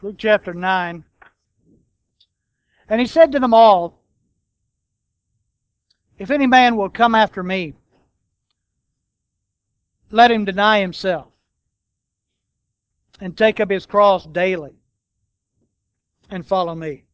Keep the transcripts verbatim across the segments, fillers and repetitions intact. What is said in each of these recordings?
Luke chapter nine. And he said to them all, if any man will come after me, let him deny himself and take up his cross daily and follow me.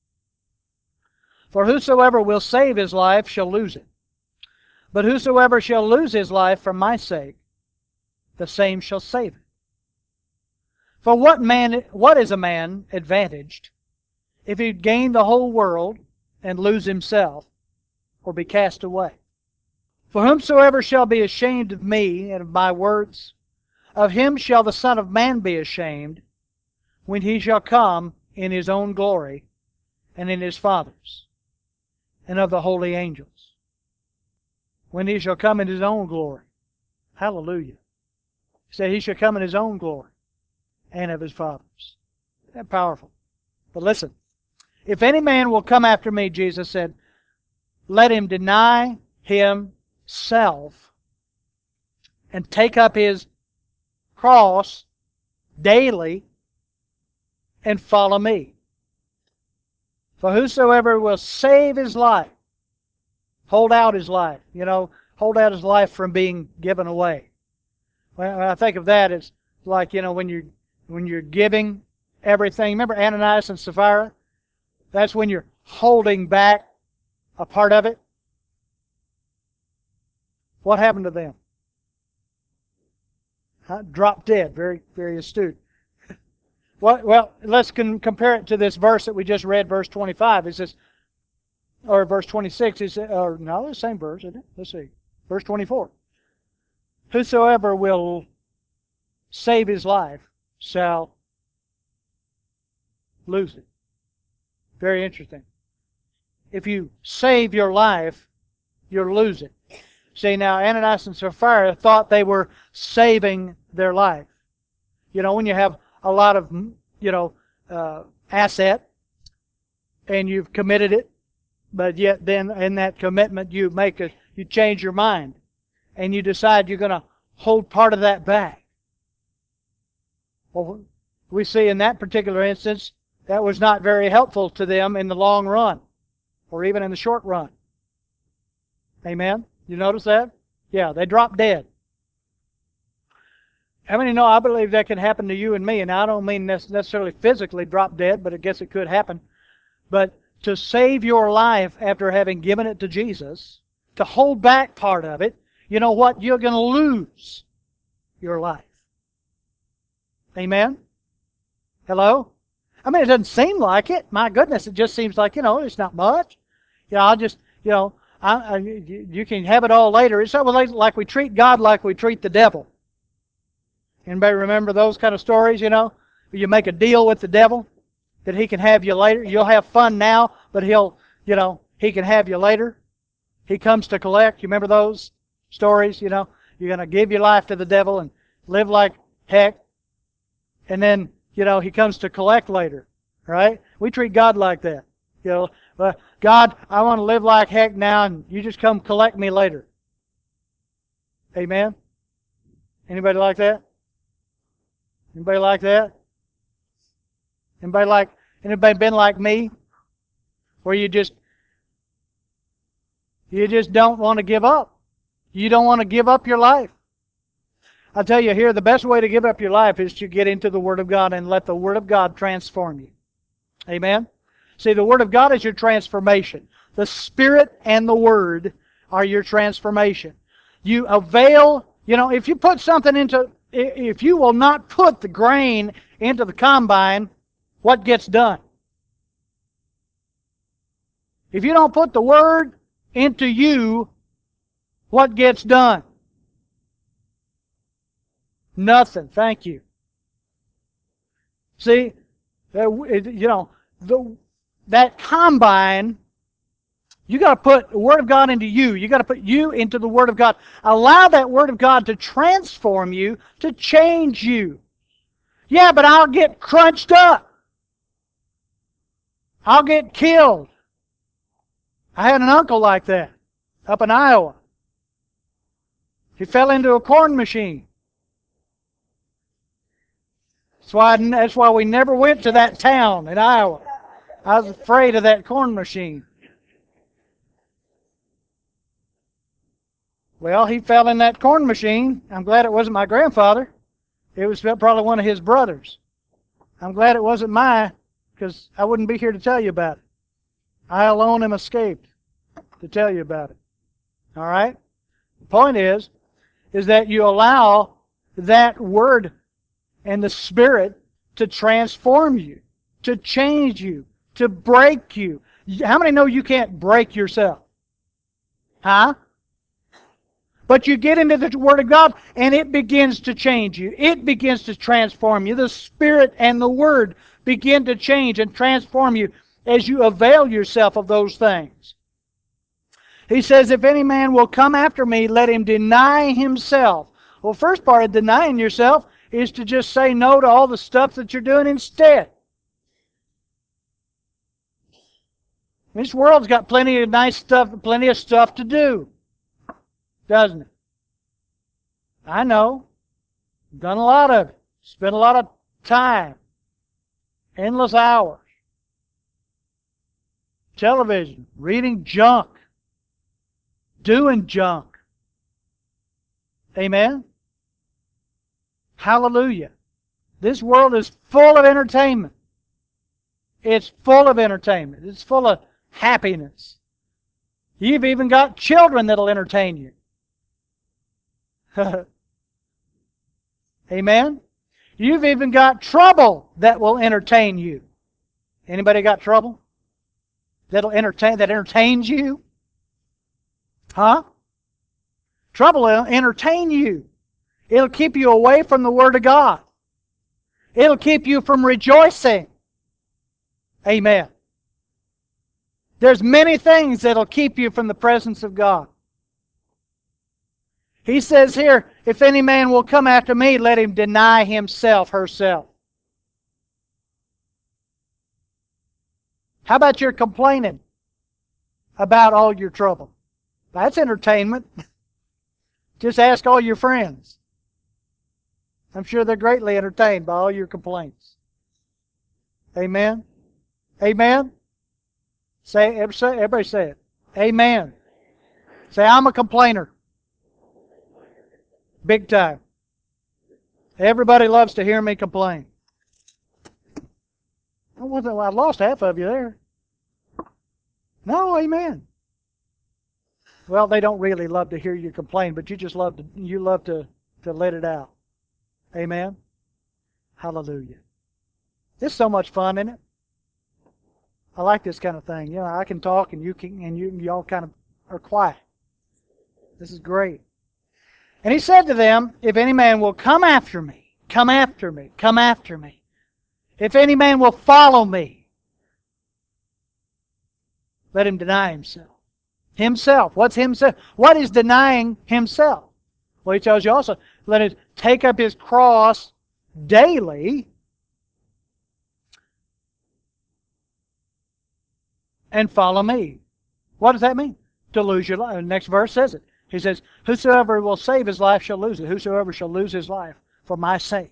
For whosoever will save his life shall lose it. But whosoever shall lose his life for my sake, the same shall save it. For what man, what is a man advantaged if he gain the whole world and lose himself, or be cast away? For whomsoever shall be ashamed of me and of my words, of him shall the Son of Man be ashamed, when he shall come in his own glory, and in his Father's, and of the holy angels. When he shall come in his own glory. Hallelujah. He said he shall come in his own glory, and of his Father's. Isn't that powerful? But listen, if any man will come after me, Jesus said, let him deny himself and take up his cross daily and follow me. For whosoever will save his life, hold out his life, you know, hold out his life from being given away. When I think of that, it's like, you know, when you're, when you're giving everything. Remember Ananias and Sapphira? That's when you're holding back a part of it. What happened to them? Huh? Dropped dead. Very, very astute. Well, well, let's con- compare it to this verse that we just read, verse twenty-five. It says, or verse twenty-six. Is or no, the same verse, isn't it? Let's see. Verse twenty-four. Whosoever will save his life shall lose it. Very interesting. If you save your life, you'll lose it. See, now Ananias and Sapphira thought they were saving their life. You know, when you have a lot of, you know, uh, asset and you've committed it, but yet then in that commitment you make a, you change your mind and you decide you're going to hold part of that back. Well, we see in that particular instance that was not very helpful to them in the long run or even in the short run. Amen? You notice that? Yeah, they dropped dead. How many know I believe that can happen to you and me? And I don't mean necessarily physically drop dead, but I guess it could happen. But to save your life after having given it to Jesus, to hold back part of it, you know what? You're going to lose your life. Amen? Hello? I mean, it doesn't seem like it. My goodness, it just seems like, you know, it's not much. You know, I'll just, you know, I, I, you can have it all later. It's like we treat God like we treat the devil. Anybody remember those kind of stories, you know? You make a deal with the devil that he can have you later. You'll have fun now, but he'll, you know, he can have you later. He comes to collect. You remember those stories, you know? You're going to give your life to the devil and live like heck. And then, you know, he comes to collect later, right? We treat God like that. You know, uh, God, I want to live like heck now, and you just come collect me later. Amen? Anybody like that? Anybody like that? Anybody like, anybody been like me? Where you just, you just don't want to give up. You don't want to give up your life. I tell you here, the best way to give up your life is to get into the Word of God and let the Word of God transform you. Amen? See, the Word of God is your transformation. The Spirit and the Word are your transformation. You avail, you know, if you put something into, if you will not put the grain into the combine, what gets done? If you don't put the Word into you, what gets done? Nothing. Thank you. See, you know, the, that combine, you got to put the Word of God into you. You got to put you into the Word of God. Allow that Word of God to transform you, to change you. Yeah, but I'll get crunched up. I'll get killed. I had an uncle like that up in Iowa. He fell into a corn machine. That's why, that's why we never went to that town in Iowa. I was afraid of that corn machine. Well, he fell in that corn machine. I'm glad it wasn't my grandfather. It was probably one of his brothers. I'm glad it wasn't mine, because I wouldn't be here to tell you about it. I alone am escaped to tell you about it. All right? The point is, is that you allow that Word and the Spirit to transform you, to change you, to break you. How many know you can't break yourself? Huh? But you get into the Word of God, and it begins to change you. It begins to transform you. The Spirit and the Word begin to change and transform you as you avail yourself of those things. He says, if any man will come after me, let him deny himself. Well, first part of denying yourself is to just say no to all the stuff that you're doing instead. This world's got plenty of nice stuff, plenty of stuff to do, doesn't it? I know. Done a lot of it. Spent a lot of time. Endless hours. Television. Reading junk. Doing junk. Amen? Hallelujah. This world is full of entertainment. It's full of entertainment. It's full of happiness. You've even got children that'll entertain you. Amen? You've even got trouble that will entertain you. Anybody got trouble? That'll entertain, that entertains you? Huh? Trouble will entertain you. It'll keep you away from the Word of God. It'll keep you from rejoicing. Amen. There's many things that'll keep you from the presence of God. He says here, if any man will come after me, let him deny himself, herself. How about your complaining about all your trouble? That's entertainment. Just ask all your friends. I'm sure they're greatly entertained by all your complaints. Amen? Amen? Say, everybody say it. Amen. Say, I'm a complainer. Big time. Everybody loves to hear me complain. I lost half of you there. No, amen. Well, they don't really love to hear you complain, but you just love to you love to, to let it out. Amen. Hallelujah. This is so much fun, isn't it? I like this kind of thing. You know, I can talk and you can and you y'all kind of are quiet. This is great. And he said to them, if any man will come after me, come after me, come after me. If any man will follow me, let him deny himself. Himself. What's himself? What is denying himself? Well, he tells you also, let him take up his cross daily and follow me. What does that mean? To lose your life. The next verse says it. He says, whosoever will save his life shall lose it. Whosoever shall lose his life for my sake.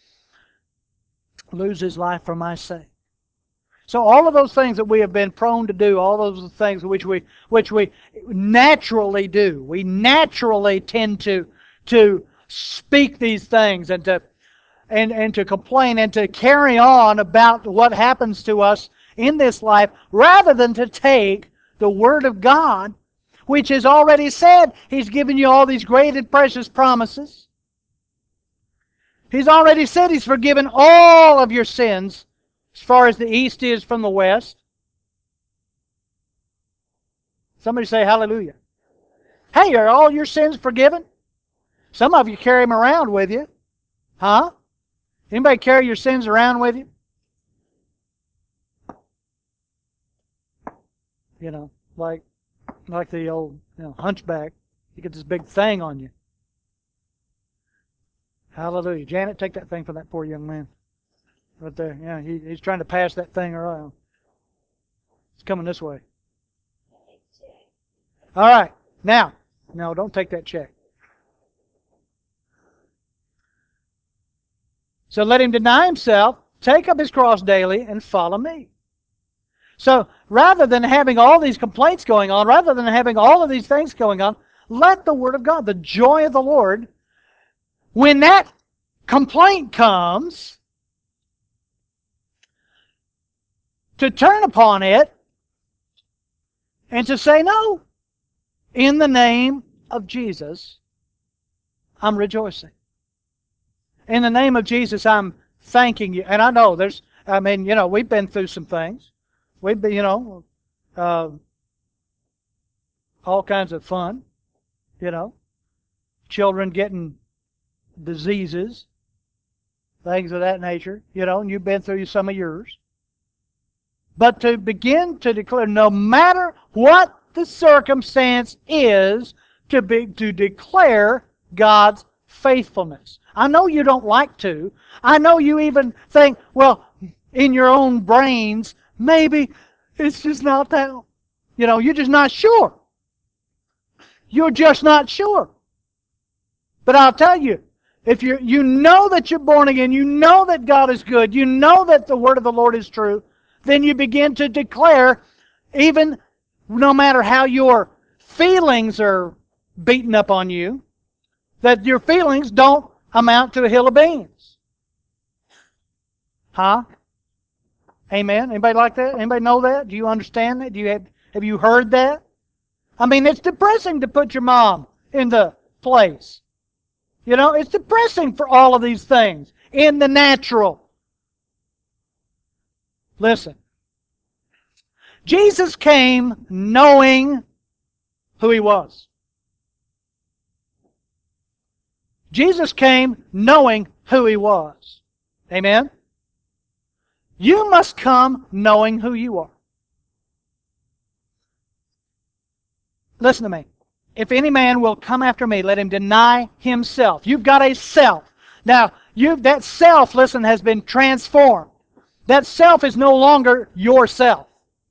Lose his life for my sake. So all of those things that we have been prone to do, all those things which we which we naturally do, we naturally tend to to speak these things and to and, and to complain and to carry on about what happens to us in this life, rather than to take the Word of God, which has already said He's given you all these great and precious promises. He's already said He's forgiven all of your sins as far as the east is from the west. Somebody say hallelujah. Hey, are all your sins forgiven? Some of you carry them around with you. Huh? Anybody carry your sins around with you? You know, like like the old you know, hunchback. You get this big thing on you. Hallelujah. Janet, take that thing from that poor young man. Right there. Yeah, he, he's trying to pass that thing around. It's coming this way. All right. Now, no, don't take that check. So let him deny himself, take up his cross daily, and follow me. So rather than having all these complaints going on, rather than having all of these things going on, let the Word of God, the joy of the Lord, when that complaint comes, to turn upon it and to say, no, in the name of Jesus, I'm rejoicing. In the name of Jesus, I'm thanking you. And I know there's, I mean, you know, we've been through some things. We've been, you know, uh, all kinds of fun, you know, children getting diseases, things of that nature, you know, and you've been through some of yours. But to begin to declare, no matter what the circumstance is, to be to declare God's faithfulness. I know you don't like to. I know you even think, well, in your own brains, maybe it's just not that. You know, you're just not sure. You're just not sure. But I'll tell you, if you you know that you're born again, you know that God is good, you know that the word of the Lord is true, then you begin to declare, even no matter how your feelings are beaten up on you, that your feelings don't amount to a hill of beans. Huh? Amen? Anybody like that? Anybody know that? Do you understand that? Do you have, have you heard that? I mean, it's depressing to put your mom in the place. You know, it's depressing for all of these things in the natural. Listen. Jesus came knowing who He was. Jesus came knowing who He was. Amen? You must come knowing who you are. Listen to me. If any man will come after me, let him deny himself. You've got a self. Now, you that self, listen, has been transformed. That self is no longer yourself.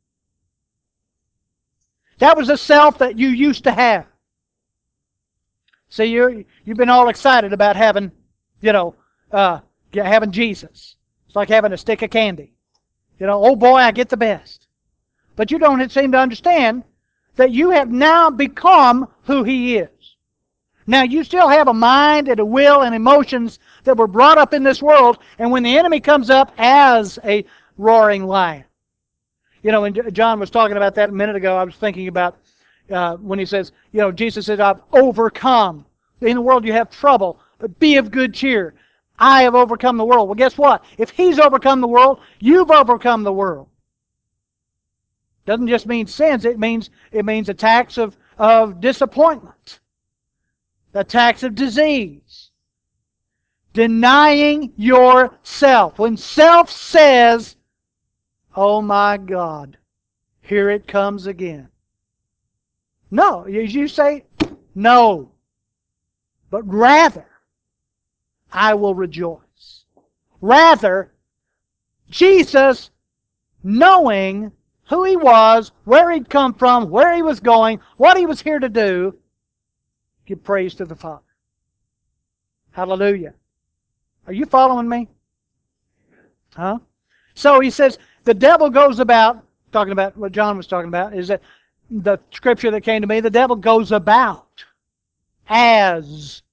That was a self that you used to have. See, you you've been all excited about having, you know, uh, having Jesus. It's like having a stick of candy. You know, oh boy, I get the best. But you don't seem to understand that you have now become who He is. Now, you still have a mind and a will and emotions that were brought up in this world, and when the enemy comes up as a roaring lion. You know, when John was talking about that a minute ago, I was thinking about uh, when he says, you know, Jesus said, I've overcome. In the world you have trouble, but be of good cheer. I have overcome the world. Well, guess what? If He's overcome the world, you've overcome the world. Doesn't just mean sins, it means it means attacks of, of disappointment, attacks of disease. Denying yourself. When self says, oh my God, here it comes again. No, you say, no. But rather, I will rejoice. Rather, Jesus, knowing who He was, where He'd come from, where He was going, what He was here to do, give praise to the Father. Hallelujah. Are you following me? Huh? So he says, the devil goes about, talking about what John was talking about, is that the scripture that came to me, the devil goes about as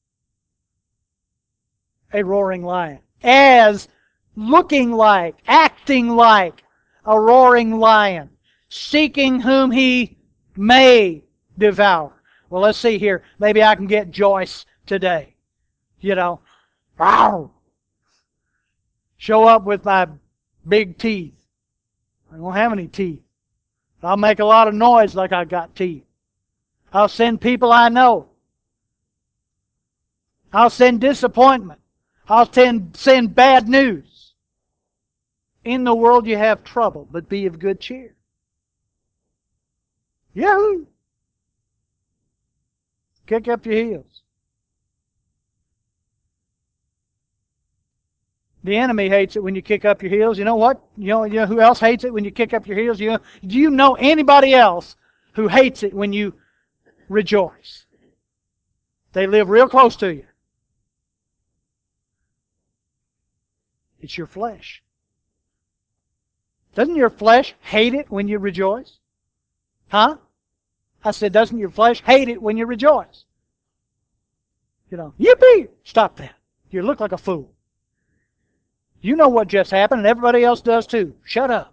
a roaring lion, as looking like, acting like a roaring lion, seeking whom he may devour. Well, let's see here. Maybe I can get Joyce today. You know, rawr, show up with my big teeth. I don't have any teeth. I'll make a lot of noise like I got teeth. I'll send people I know. I'll send disappointment. I'll send, send bad news. In the world you have trouble, but be of good cheer. Yahoo! Kick up your heels. The enemy hates it when you kick up your heels. You know what? You know, you know who else hates it when you kick up your heels? You know, do you know anybody else who hates it when you rejoice? They live real close to you. It's your flesh. Doesn't your flesh hate it when you rejoice? Huh? I said, doesn't your flesh hate it when you rejoice? You know, yippee! Stop that. You look like a fool. You know what just happened, and everybody else does too. Shut up.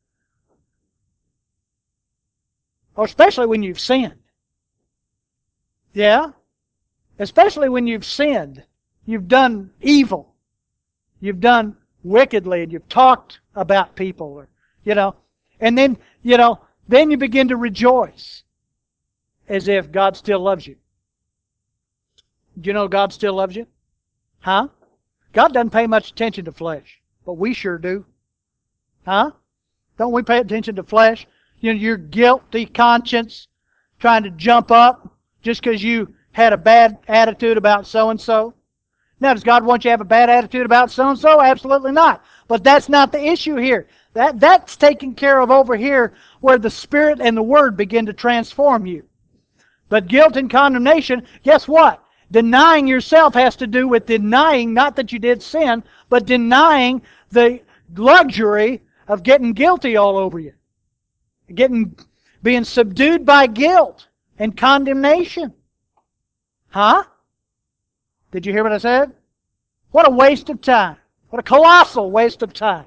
Or especially when you've sinned. Yeah? Especially when you've sinned. You've done evil. You've done wickedly, and you've talked about people. Or, you know, and then, you know, then you begin to rejoice as if God still loves you. Do you know God still loves you? Huh? God doesn't pay much attention to flesh, but we sure do. Huh? Don't we pay attention to flesh? You know, your guilty conscience trying to jump up just because you had a bad attitude about so-and-so. Now, does God want you to have a bad attitude about so-and-so? Absolutely not. But that's not the issue here. That, that's taken care of over here where the Spirit and the Word begin to transform you. But guilt and condemnation, guess what? Denying yourself has to do with denying, not that you did sin, but denying the luxury of getting guilty all over you. Getting, being subdued by guilt and condemnation. Huh? Did you hear what I said? What a waste of time. What a colossal waste of time.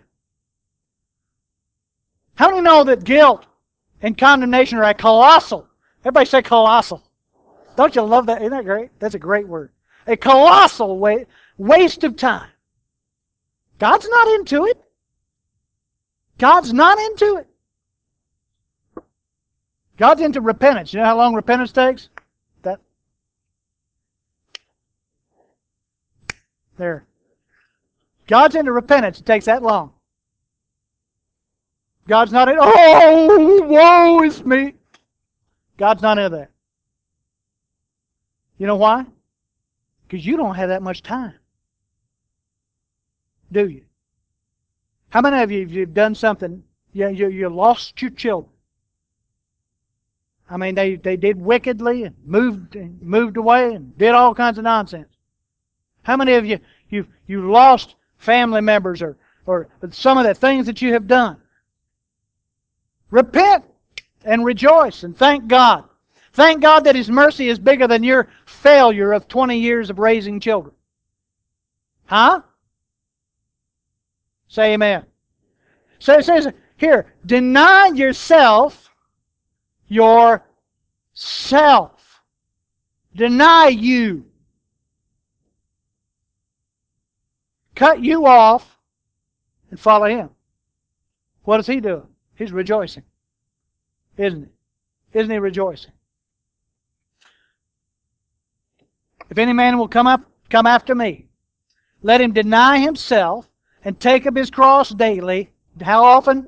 How many know that guilt and condemnation are a colossal? Everybody say colossal. Don't you love that? Isn't that great? That's a great word. A colossal wa- waste of time. God's not into it. God's not into it. God's into repentance. You know how long repentance takes? That there. God's into repentance. It takes that long. God's not in, oh, woe is me. God's not into that. You know why? Because you don't have that much time. Do you? How many of you, if you've done something, you, you, you lost your children? I mean, they, they did wickedly and moved and moved away and did all kinds of nonsense. How many of you, you you lost family members or, or some of the things that you have done? Repent and rejoice and thank God. Thank God that His mercy is bigger than your failure of twenty years of raising children. Huh? Say amen. So it says here, deny yourself yourself. Deny you. Cut you off and follow Him. What is He doing? He's rejoicing. Isn't He? Isn't He rejoicing? If any man will come up, come after me, let him deny himself and take up his cross daily. How often?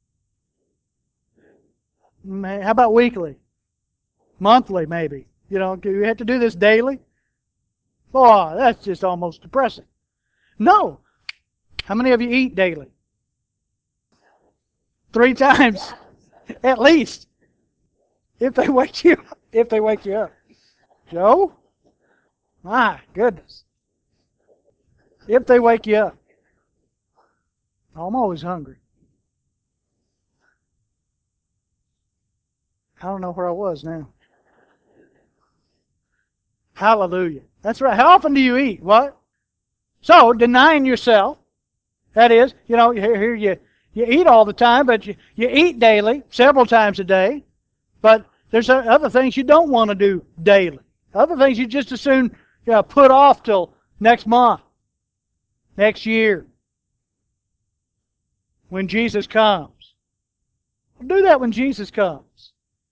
How about weekly? Monthly, maybe. You know, do you have to do this daily? Boy, that's just almost depressing. No. How many of you eat daily? Three times, at least. If they wake you up. If they wake you up. Joe? My goodness. If they wake you up. I'm always hungry. I don't know where I was now. Hallelujah. That's right. How often do you eat? What? So, denying yourself. That is, you know, here, here you, you eat all the time, but you, you eat daily, several times a day. But there's other things you don't want to do daily. Other things you just as soon you know, put off till next month, next year, when Jesus comes. Do that when Jesus comes.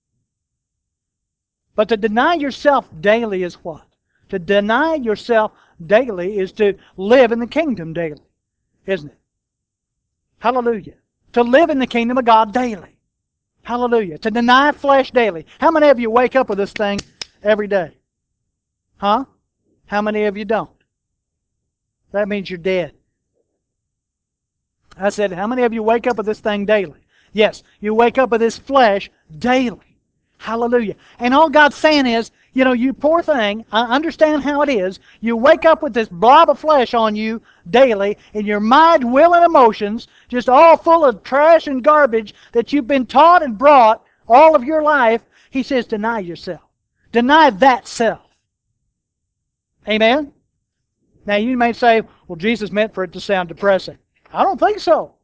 But to deny yourself daily is what? To deny yourself daily is to live in the kingdom daily, isn't it? Hallelujah. To live in the kingdom of God daily. Hallelujah. To deny flesh daily. How many of you wake up with this thing every day? Huh? How many of you don't? That means you're dead. I said, how many of you wake up with this thing daily? Yes, you wake up with this flesh daily. Hallelujah. And all God's saying is, You know, you poor thing, I understand how it is. You wake up with this blob of flesh on you daily, and your mind, will, and emotions just all full of trash and garbage that you've been taught and brought all of your life. He says, deny yourself. Deny that self. Amen? Now, you may say, well, Jesus meant for it to sound depressing. I don't think so.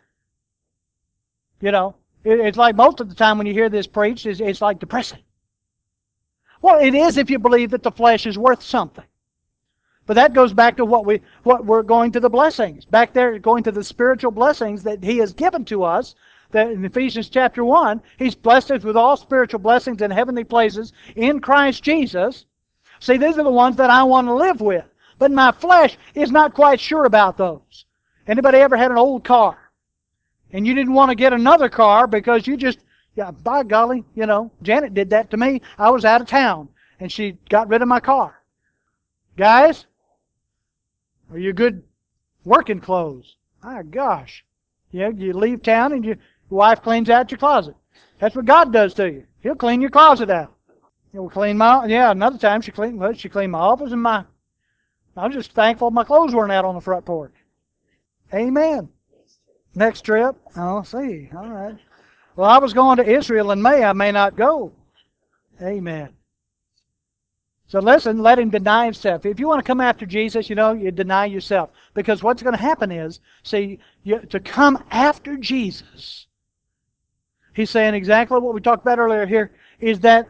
You know, it's like most of the time when you hear this preached, it's like depressing. Well, it is if you believe that the flesh is worth something. But that goes back to what, we, what we're going to the blessings. Back there, going to the spiritual blessings that He has given to us. That in Ephesians chapter one, He's blessed us with all spiritual blessings in heavenly places in Christ Jesus. See, these are the ones that I want to live with. But my flesh is not quite sure about those. Anybody ever had an old car? And you didn't want to get another car because you just, yeah, by golly, you know, Janet did that to me. I was out of town, and she got rid of my car. Guys, are you good working clothes? My gosh. Yeah, you leave town and your wife cleans out your closet. That's what God does to you. He'll clean your closet out. He'll clean my, yeah, another time she cleaned, well, she cleaned my office and my, I'm just thankful my clothes weren't out on the front porch. Amen. Next trip, I'll see. All right. Well, I was going to Israel in May. I may not go. Amen. So listen, let him deny himself. If you want to come after Jesus, you know, you deny yourself. Because what's going to happen is, see, you, to come after Jesus, he's saying exactly what we talked about earlier here, is that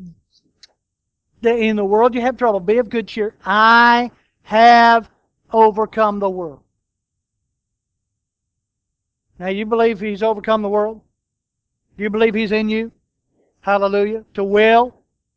in the world you have trouble. Be of good cheer. I have overcome the world. Now, you believe He's overcome the world? Do you believe He's in you? Hallelujah. To will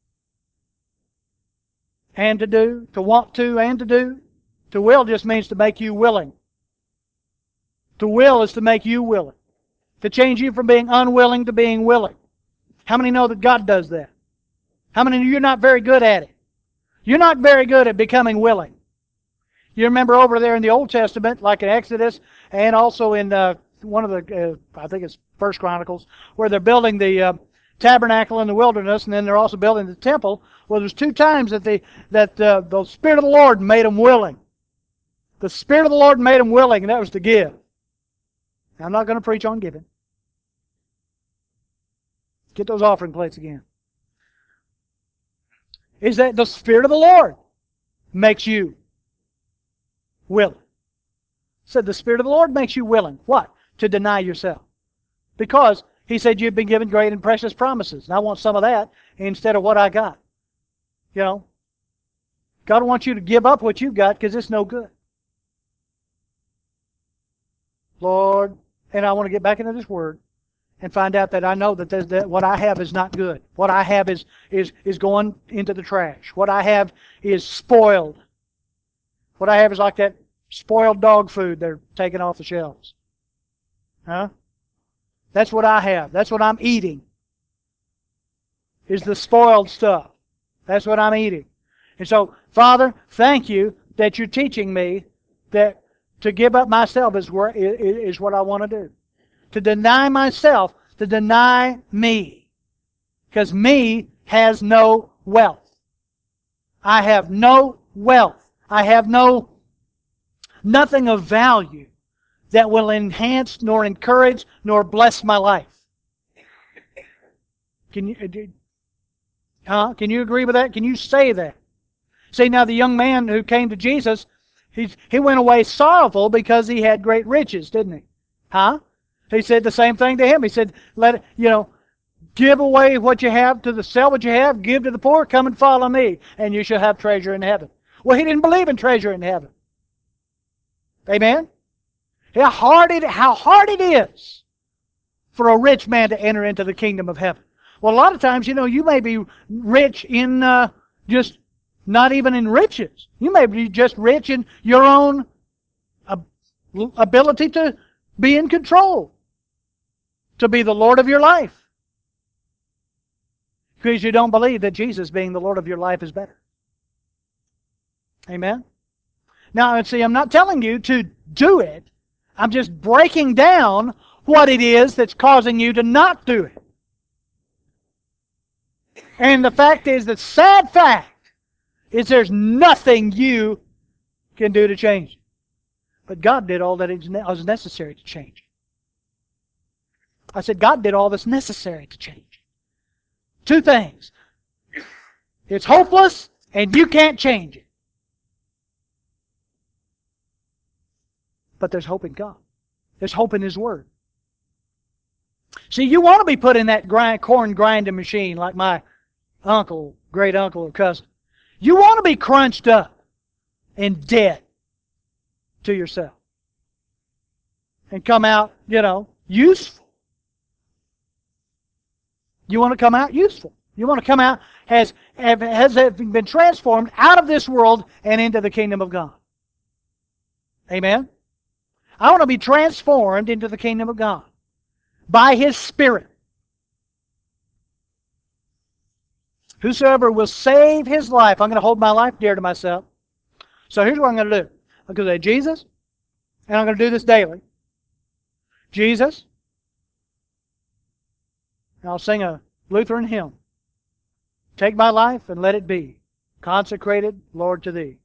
and to do. To want to and to do. To will just means to make you willing. To will is to make you willing. To change you from being unwilling to being willing. How many know that God does that? How many of you are not very good at it? You're not very good at becoming willing. You remember over there in the Old Testament, like in Exodus, and also in uh, one of the, uh, I think it's First Chronicles, where they're building the uh, tabernacle in the wilderness, and then they're also building the temple. Well, there's two times that the that uh, the Spirit of the Lord made them willing. The Spirit of the Lord made them willing, and that was to give. Now, I'm not going to preach on giving. Get those offering plates again. Is that the Spirit of the Lord makes you willing. Said the Spirit of the Lord makes you willing. What? To deny yourself. Because He said you've been given great and precious promises. And I want some of that instead of what I got. You know, God wants you to give up what you've got because it's no good. Lord, and I want to get back into this Word and find out that I know that, that what I have is not good. What I have is, is, is going into the trash. What I have is spoiled. What I have is like that spoiled dog food they're taking off the shelves. Huh? That's what I have. That's what I'm eating. Is the spoiled stuff. That's what I'm eating. And so, Father, thank you that you're teaching me that to give up myself is, where, is what I want to do. To deny myself, to deny me. Because me has no wealth. I have no wealth. I have no nothing of value that will enhance, nor encourage, nor bless my life. Can you, huh? Can you agree with that? Can you say that? See, now the young man who came to Jesus, he's, he went away sorrowful because he had great riches, didn't he? Huh? He said the same thing to him. He said, "Let you know, give away what you have to the sell what you have, give to the poor, come and follow me, and you shall have treasure in heaven." Well, he didn't believe in treasure in heaven. Amen? How hard it, how hard it is for a rich man to enter into the kingdom of heaven. Well, a lot of times, you know, you may be rich in uh, just not even in riches. You may be just rich in your own ability to be in control, to be the Lord of your life. Because you don't believe that Jesus being the Lord of your life is better. Amen? Now, see, I'm not telling you to do it. I'm just breaking down what it is that's causing you to not do it. And the fact is, the sad fact is there's nothing you can do to change it. But God did all that was necessary to change it. I said, God did all that's necessary to change it. Two things. It's hopeless, and you can't change it. But there's hope in God. There's hope in His Word. See, you want to be put in that grind, corn grinding machine like my uncle, great uncle or cousin. You want to be crunched up and dead to yourself. And come out, you know, useful. You want to come out useful. You want to come out as has been transformed out of this world and into the kingdom of God. Amen? I want to be transformed into the kingdom of God by His Spirit. Whosoever will save his life, I'm going to hold my life dear to myself. So here's what I'm going to do. I'm going to say, Jesus, and I'm going to do this daily. Jesus, and I'll sing a Lutheran hymn. Take my life and let it be consecrated, Lord, to Thee.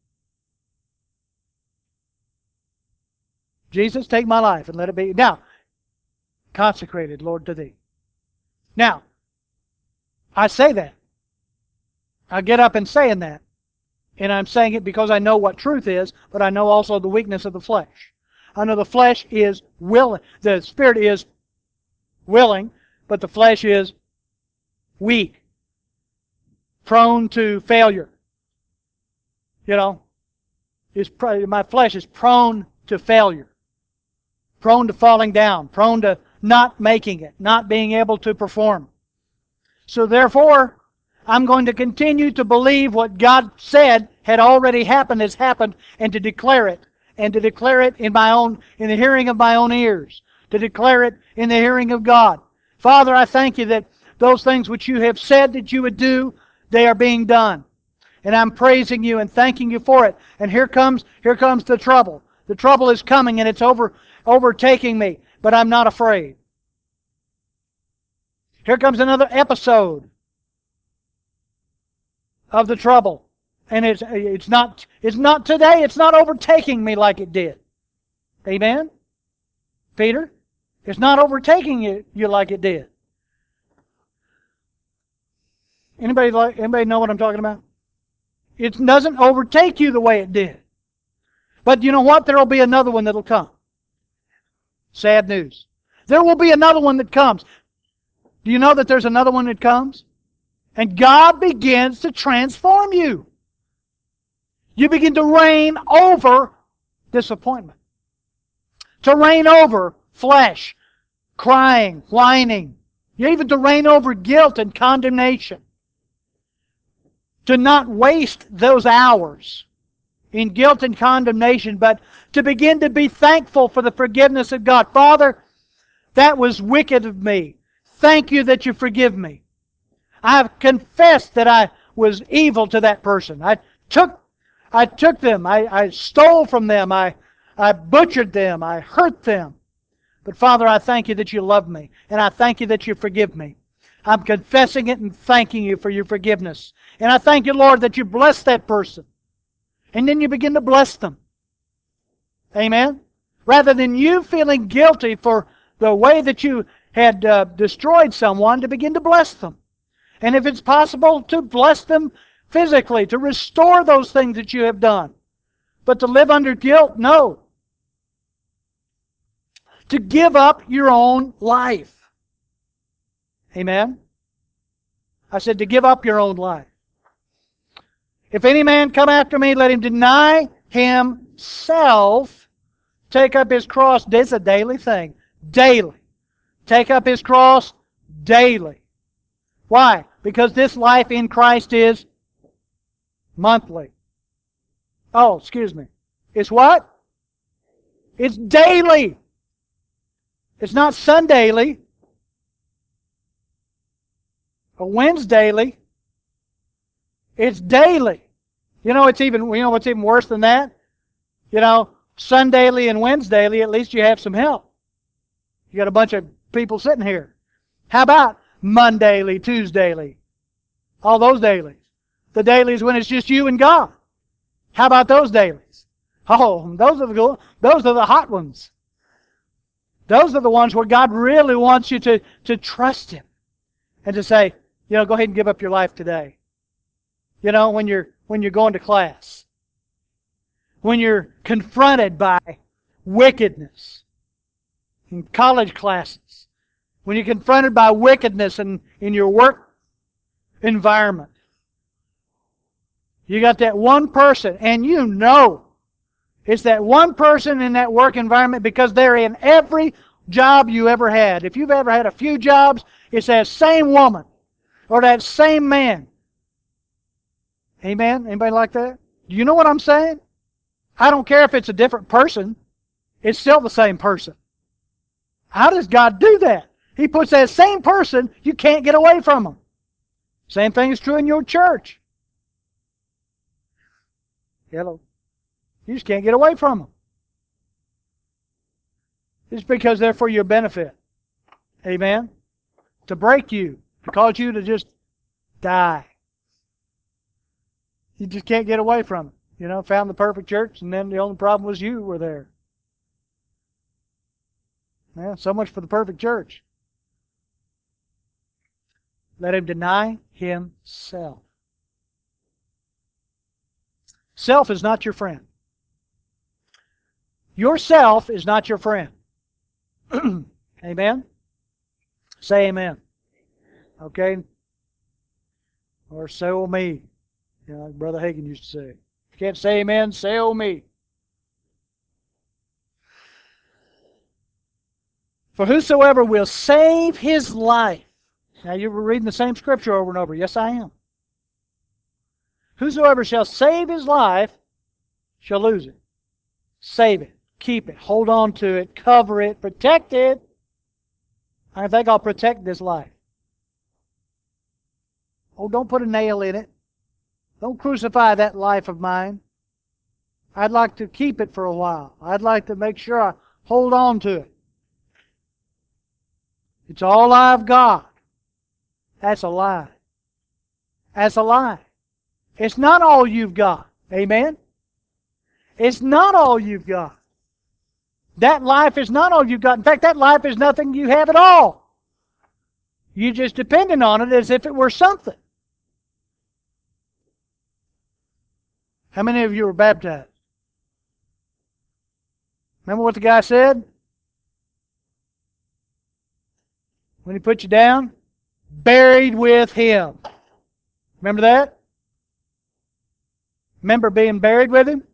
Jesus, take my life and let it be. Now, consecrated, Lord, to Thee. Now, I say that. I get up and saying that. And I'm saying it because I know what truth is, but I know also the weakness of the flesh. I know the flesh is willing. The Spirit is willing, but the flesh is weak. Prone to failure. You know, is my flesh is prone to failure. Prone to falling down. Prone to not making it. Not being able to perform. So therefore, I'm going to continue to believe what God said had already happened has happened, and to declare it, and to declare it in my own, in the hearing of my own ears, to declare it in the hearing of God. Father, I thank You that those things which You have said that You would do, they are being done. And I'm praising You and thanking You for it. And here comes, here comes the trouble. The trouble is coming and it's over, overtaking me, but I'm not afraid. Here comes another episode of the trouble. And it's it's not it's not today, it's not overtaking me like it did. Amen? Peter? It's not overtaking you, you like it did. Anybody like anybody know what I'm talking about? It doesn't overtake you the way it did. But you know what? There will be another one that'll come. Sad news. There will be another one that comes. Do you know that there's another one that comes? And God begins to transform you. You begin to reign over disappointment. To reign over flesh, crying, whining. You even to reign over guilt and condemnation. To not waste those hours in guilt and condemnation, but to begin to be thankful for the forgiveness of God. Father, that was wicked of me. Thank You that You forgive me. I've confessed that I was evil to that person. I took, I took them. I, I stole from them. I, I butchered them. I hurt them. But Father, I thank You that You love me. And I thank You that You forgive me. I'm confessing it and thanking You for Your forgiveness. And I thank You, Lord, that You bless that person. And then you begin to bless them. Amen? Rather than you feeling guilty for the way that you had uh, destroyed someone, to begin to bless them. And if it's possible, to bless them physically, to restore those things that you have done. But to live under guilt, no. To give up your own life. Amen? I said to give up your own life. If any man come after me, let him deny himself, take up his cross. This is a daily thing. Daily. Take up his cross daily. Why? Because this life in Christ is monthly. Oh, excuse me. It's what? It's daily. It's not Sundayly or Wednesdayly. It's daily. You know, it's even, you know what's even worse than that? You know, Sundayly and Wednesdayly, at least you have some help. You got a bunch of people sitting here. How about Mondayly, Tuesdayly? All those dailies. The dailies when it's just you and God. How about those dailies? Oh, those are the those are the hot ones. Those are the ones where God really wants you to, to trust Him and to say, you know, go ahead and give up your life today. You know, when you're when you're going to class, when you're confronted by wickedness in college classes, when you're confronted by wickedness in, in your work environment, you got that one person, and you know it's that one person in that work environment because they're in every job you ever had. If you've ever had a few jobs, it's that same woman or that same man. Amen? Anybody like that? Do you know what I'm saying? I don't care if it's a different person. It's still the same person. How does God do that? He puts that same person, you can't get away from them. Same thing is true in your church. Hello. You just can't get away from them. It's because they're for your benefit. Amen? To break you. To cause you to just die. You just can't get away from it. You know, found the perfect church, and then the only problem was you were there. Yeah, so much for the perfect church. Let him deny himself. Self is not your friend. Yourself is not your friend. Amen? Say amen. Okay? Or so me. You know, like Brother Hagin used to say. If you can't say amen, say oh me. For whosoever will save his life. Now you were reading the same scripture over and over. Yes, I am. Whosoever shall save his life shall lose it. Save it. Keep it. Hold on to it. Cover it. Protect it. I think I'll protect this life. Oh, don't put a nail in it. Don't crucify that life of mine. I'd like to keep it for a while. I'd like to make sure I hold on to it. It's all I've got. That's a lie. That's a lie. It's not all you've got. Amen? It's not all you've got. That life is not all you've got. In fact, that life is nothing you have at all. You're just depending on it as if it were something. How many of you were baptized? Remember what the guy said? When he put you down? Buried with him. Remember that? Remember being buried with him?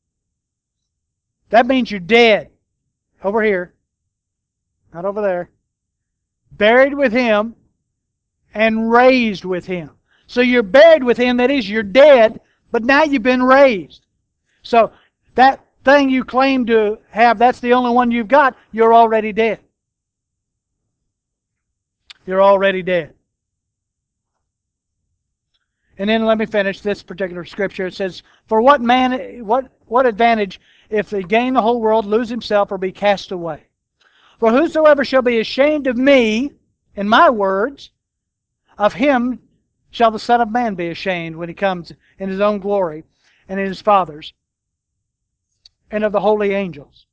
That means you're dead. Over here. Not over there. Buried with him and raised with him. So you're buried with him, that is, you're dead, but now you've been raised. So that thing you claim to have, that's the only one you've got, you're already dead. You're already dead. And then let me finish this particular scripture. It says, for what man, what, what advantage if he gain the whole world, lose himself, or be cast away? For whosoever shall be ashamed of me, and my words, of him shall the Son of Man be ashamed when he comes in his own glory and in his Father's, and of the holy angels.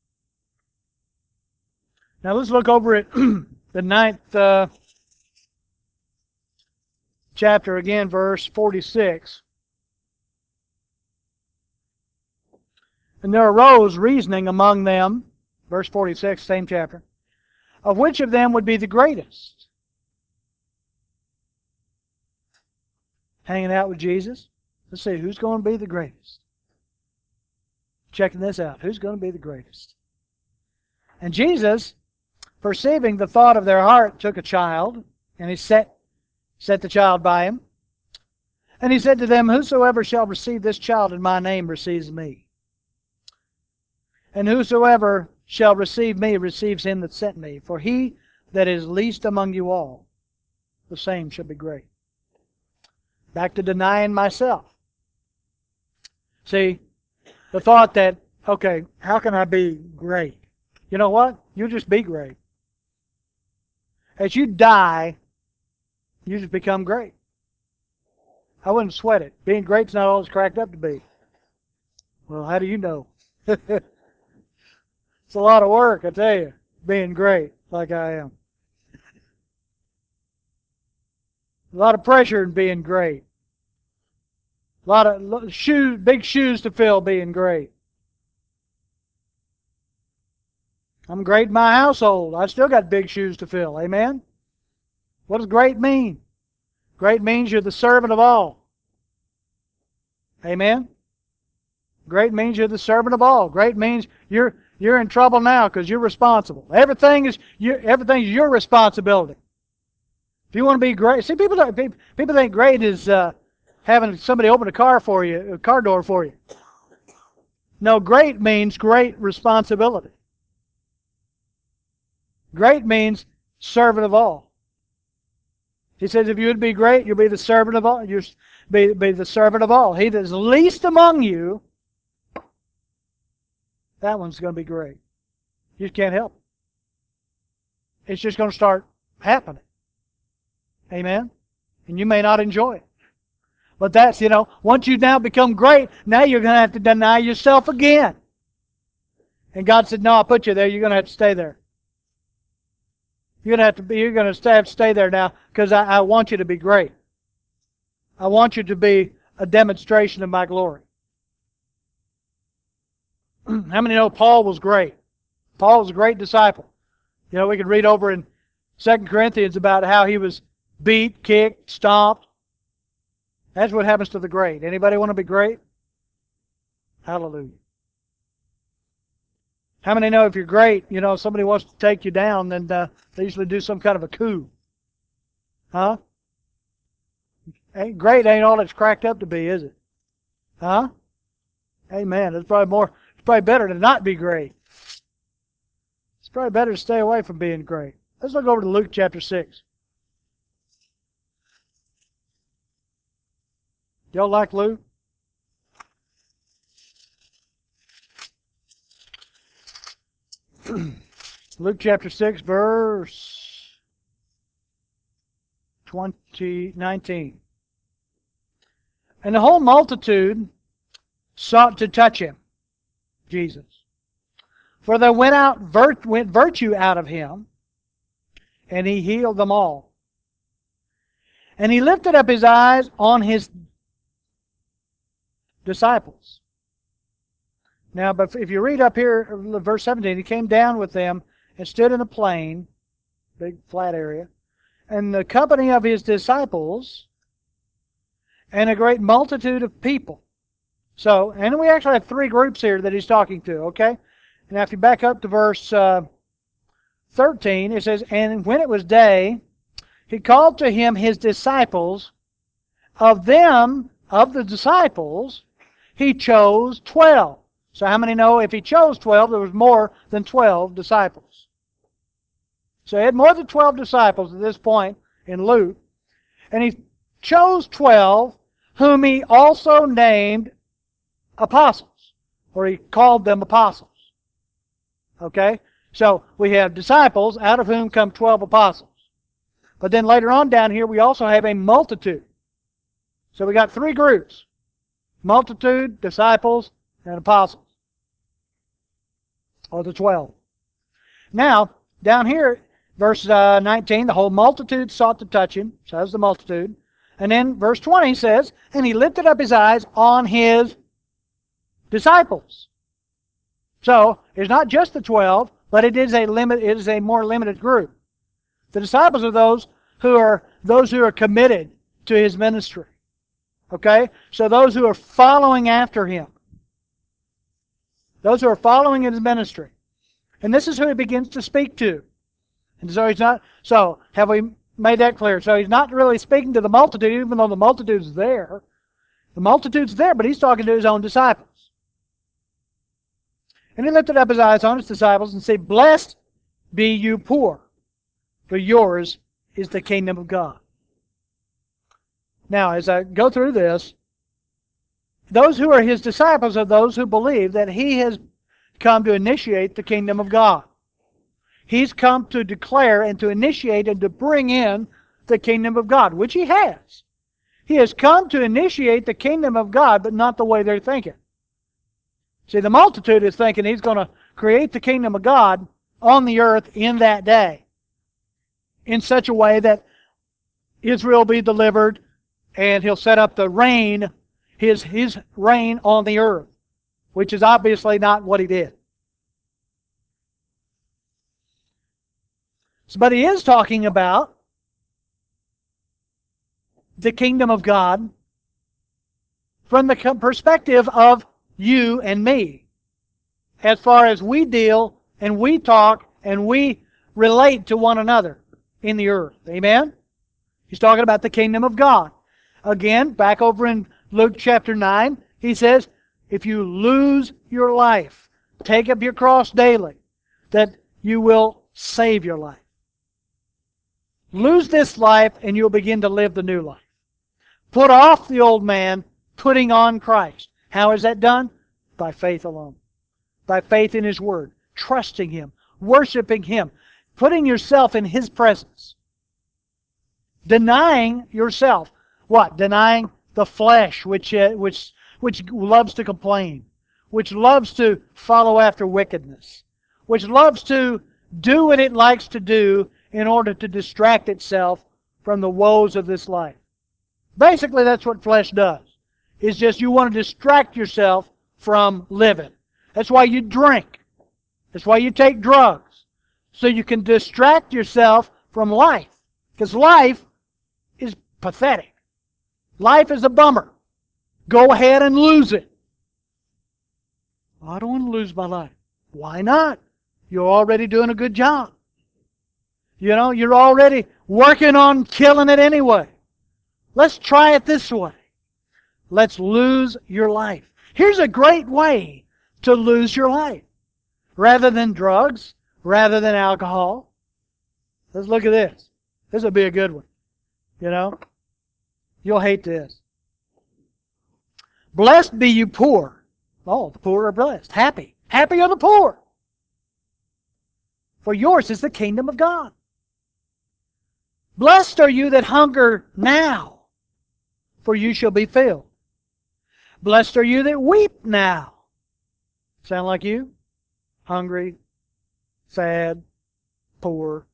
Now let's look over at the ninth uh, chapter again, verse forty-six. And there arose reasoning among them, verse forty-six, same chapter, of which of them would be the greatest? Hanging out with Jesus. Let's see, who's going to be the greatest? Checking this out. Who's going to be the greatest? And Jesus, perceiving the thought of their heart, took a child, and he set, set the child by him. And he said to them, whosoever shall receive this child in my name receives me. And whosoever shall receive me receives him that sent me. For he that is least among you all, the same shall be great. Back to denying myself. See, the thought that, okay, how can I be great? You know what? You'll just be great. As you die, you just become great. I wouldn't sweat it. Being great's not all it's cracked up to be. Well, how do you know? It's a lot of work, I tell you, being great like I am. A lot of pressure in being great. A lot of shoes, big shoes to fill being great. I'm great in my household. I still got big shoes to fill. Amen? What does great mean? Great means you're the servant of all. Amen? Great means you're the servant of all. Great means you're you're in trouble now because you're responsible. Everything is you everything's your responsibility. If you want to be great, see people don't, people think great is uh, having somebody open a car for you, a car door for you. No, great means great responsibility. Great means servant of all. He says, if you would be great, you'll be the servant of all. You'll be, be the servant of all. He that is least among you, that one's going to be great. You just can't help it. It's just going to start happening. Amen? And you may not enjoy it. But that's, you know, once you now become great, now you're going to have to deny yourself again. And God said, no, I'll put you there. You're going to have to stay there. You're going to have to be, you're going to have to stay there now because I, I want you to be great. I want you to be a demonstration of my glory. How many know Paul was great? Paul was a great disciple. You know, we could read over in Second Corinthians about how he was beat, kicked, stomped. That's what happens to the great. Anybody want to be great? Hallelujah. How many know if you're great, you know, if somebody wants to take you down, then uh, they usually do some kind of a coup. Huh? Ain't great ain't all it's cracked up to be, is it? Huh? Amen. It's probably more, it's probably better to not be great. It's probably better to stay away from being great. Let's look over to Luke chapter six. Y'all like Luke? Luke chapter six, verse twenty, nineteen. And the whole multitude sought to touch him, Jesus. For there went out virt- went virtue out of him, and he healed them all. And he lifted up his eyes on his disciples. Now, but if you read up here, verse seventeen, he came down with them and stood in a plain, big flat area, and the company of his disciples and a great multitude of people. So, and we actually have three groups here that he's talking to, okay? Now, if you back up to verse uh, thirteen, it says, and when it was day, he called to him his disciples. Of them, of the disciples, he chose twelve. So how many know if he chose twelve, there was more than twelve disciples? So he had more than twelve disciples at this point in Luke. And he chose twelve, whom he also named apostles. Or he called them apostles. Okay? So we have disciples, out of whom come twelve apostles. But then later on down here, we also have a multitude. So we got three groups. Multitude, disciples, and apostles. Or the twelve. Now, down here, verse uh, nineteen, the whole multitude sought to touch him. So that's the multitude. And then verse twenty says, and he lifted up his eyes on his disciples. So, it's not just the twelve, but it is a limit, it is a more limited group. The disciples are those who are those who are committed to his ministry. Okay? So those who are following after him. Those who are following his ministry. And this is who he begins to speak to. And so he's not, so have we made that clear? So he's not really speaking to the multitude, even though the multitude's there. The multitude's there, but he's talking to his own disciples. And he lifted up his eyes on his disciples and said, blessed be you poor, for yours is the kingdom of God. Now, as I go through this, those who are his disciples are those who believe that he has come to initiate the kingdom of God. He's come to declare and to initiate and to bring in the kingdom of God, which he has. He has come to initiate the kingdom of God, but not the way they're thinking. See, the multitude is thinking He's going to create the kingdom of God on the earth in that day in such a way that Israel will be delivered and He'll set up the reign, His, his reign on the earth, which is obviously not what He did. But He is talking about the kingdom of God from the perspective of you and me, as far as we deal and we talk and we relate to one another in the earth. Amen? He's talking about the kingdom of God. Again, back over in Luke chapter nine, he says, if you lose your life, take up your cross daily, that you will save your life. Lose this life and you'll begin to live the new life. Put off the old man, putting on Christ. How is that done? By faith alone. By faith in His Word. Trusting Him. Worshiping Him. Putting yourself in His presence. Denying yourself. What? Denying the flesh, which, uh, which, which loves to complain. Which loves to follow after wickedness. Which loves to do what it likes to do in order to distract itself from the woes of this life. Basically, that's what flesh does. It's just you want to distract yourself from living. That's why you drink. That's why you take drugs. So you can distract yourself from life. Because life is pathetic. Life is a bummer. Go ahead and lose it. I don't want to lose my life. Why not? You're already doing a good job. You know, you're already working on killing it anyway. Let's try it this way. Let's lose your life. Here's a great way to lose your life. Rather than drugs, rather than alcohol. Let's look at this. This will be a good one. You know, you'll hate this. Blessed be you poor. Oh, the poor are blessed. Happy. Happy are the poor. For yours is the kingdom of God. Blessed are you that hunger now, for you shall be filled. Blessed are you that weep now. Sound like you? Hungry, sad, poor.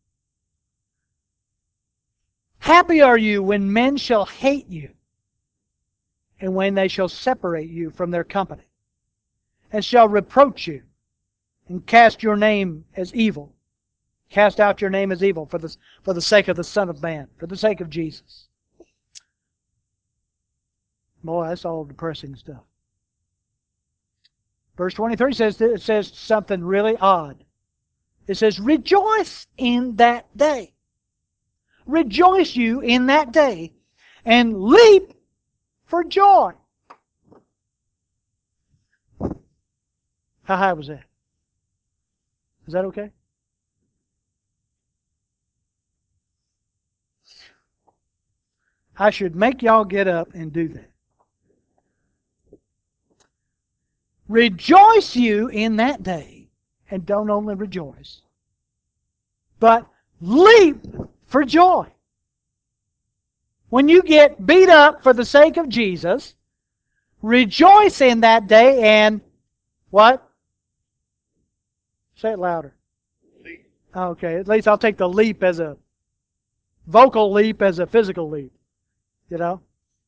Happy are you when men shall hate you, and when they shall separate you from their company, and shall reproach you, and cast your name as evil. Cast out your name as evil for the, for the sake of the Son of Man, for the sake of Jesus. Boy, that's all depressing stuff. Verse twenty-three says, it says something really odd. It says, rejoice in that day. Rejoice you in that day, and leap for joy. How high was that? Is that okay? I should make y'all get up and do that. Rejoice you in that day, and don't only rejoice, but leap for joy. When you get beat up for the sake of Jesus, rejoice in that day and what? Say it louder. Leap. Okay, at least I'll take the leap as a vocal leap as a physical leap. You know?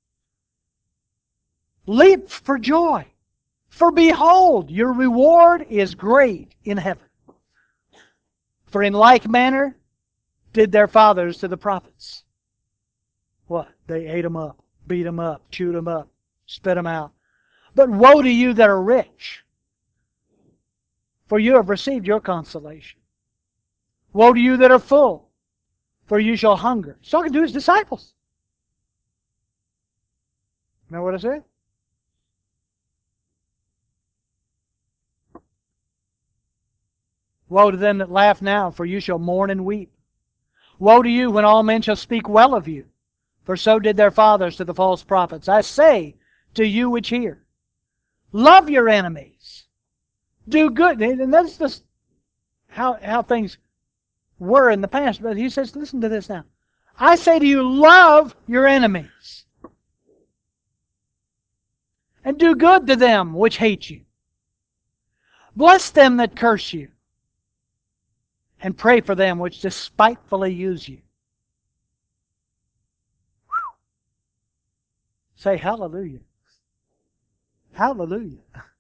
Leap for joy. For behold, your reward is great in heaven. For in like manner did their fathers to the prophets. What? They ate them up, beat them up, chewed them up, spit them out. But woe to you that are rich, for you have received your consolation. Woe to you that are full, for you shall hunger. He's talking to his disciples. Remember what I said? Woe to them that laugh now, for you shall mourn and weep. Woe to you when all men shall speak well of you, for so did their fathers to the false prophets. I say to you which hear, love your enemies. Do good. And that's just how, how things were in the past. But he says, listen to this now. I say to you, love your enemies. and do good to them which hate you. Bless them that curse you, and pray for them which despitefully use you. Whew. Say hallelujah. Hallelujah.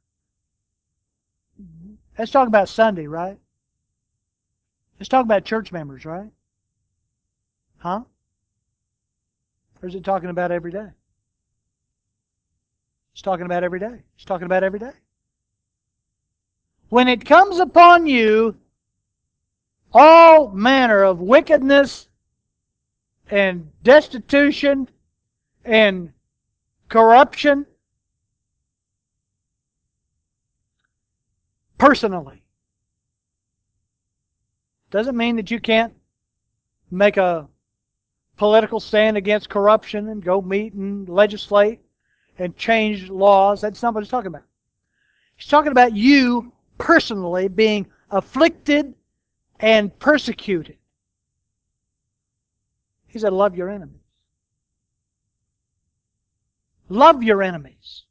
Let's talk about Sunday, right? Let's talk about church members, right? Huh? Or is it talking about every day? It's talking about every day. It's talking about every day. When it comes upon you, all manner of wickedness and destitution and corruption, personally, doesn't mean that you can't make a political stand against corruption and go meet and legislate and change laws. That's not what he's talking about. He's talking about you personally being afflicted and persecuted. He said, love your enemies. Love your enemies.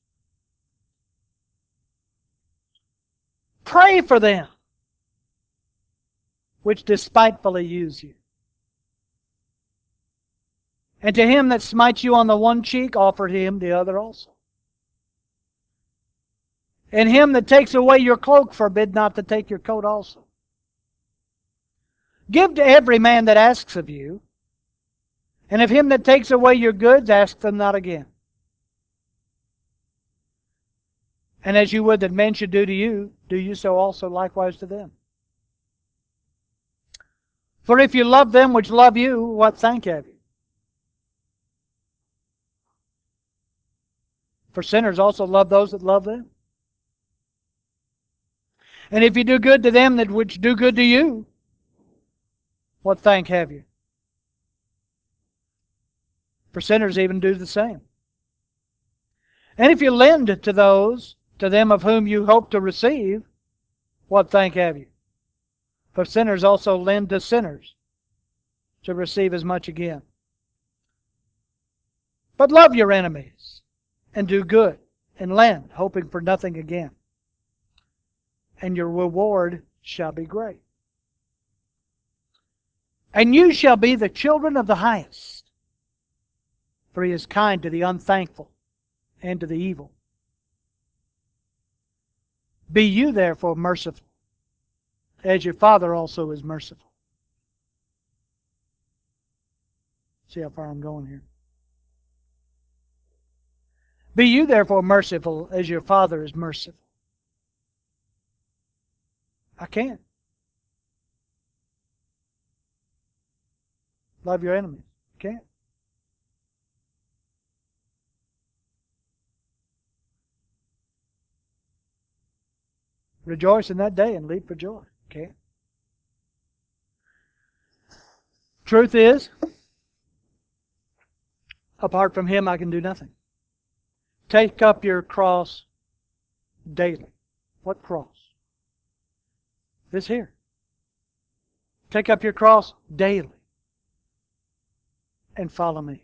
Pray for them which despitefully use you. And to him that smites you on the one cheek, offer him the other also. And him that takes away your cloak, forbid not to take your coat also. Give to every man that asks of you, and of him that takes away your goods, ask them not again. And as you would that men should do to you, do you so also likewise to them. For if you love them which love you, what thank have you? For sinners also love those that love them. And if you do good to them that which do good to you, what thank have you? For sinners even do the same. And if you lend to those, to them of whom you hope to receive, what thank have you? For sinners also lend to sinners, to receive as much again. But love your enemies, and do good, and lend, hoping for nothing again. And your reward shall be great. And you shall be the children of the highest, for he is kind to the unthankful and to the evil. Be you therefore merciful, as your Father also is merciful. See how far I'm going here. Be you therefore merciful, as your Father is merciful. I can't. Love your enemies. Can't. Rejoice in that day and leap for joy. Can't. Truth is, apart from him I can do nothing. Take up your cross daily. What cross? This here. Take up your cross daily and follow me.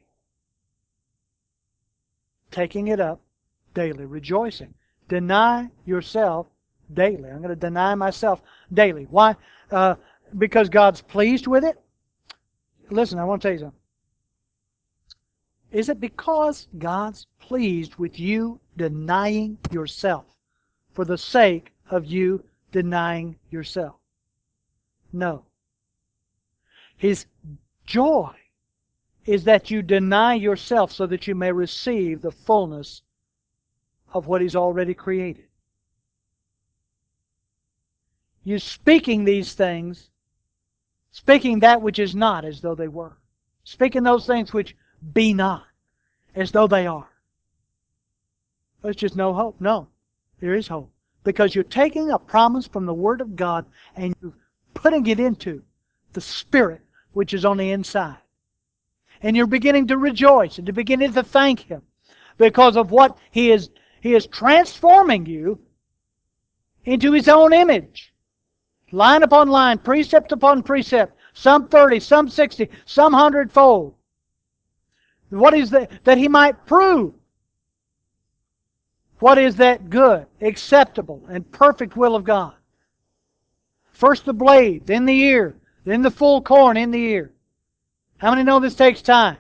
Taking it up daily, rejoicing. Deny yourself daily. I'm going to deny myself daily. Why? Uh, because God's pleased with it? Listen, I want to tell you something. Is it because God's pleased with you denying yourself for the sake of you denying yourself? No. His joy is that you deny yourself so that you may receive the fullness of what He's already created. You speaking these things, speaking that which is not as though they were. Speaking those things which be not as though they are. There's just no hope. No, there is hope. Because you're taking a promise from the Word of God and you're putting it into the Spirit which is on the inside. And you're beginning to rejoice and you're beginning to thank Him because of what He is, He is transforming you into His own image. Line upon line, precept upon precept, some thirty, some sixty, some hundredfold. What is that? That He might prove What is that good, acceptable, and perfect will of God? First the blade, then the ear, then the full corn in the ear. How many know this takes time?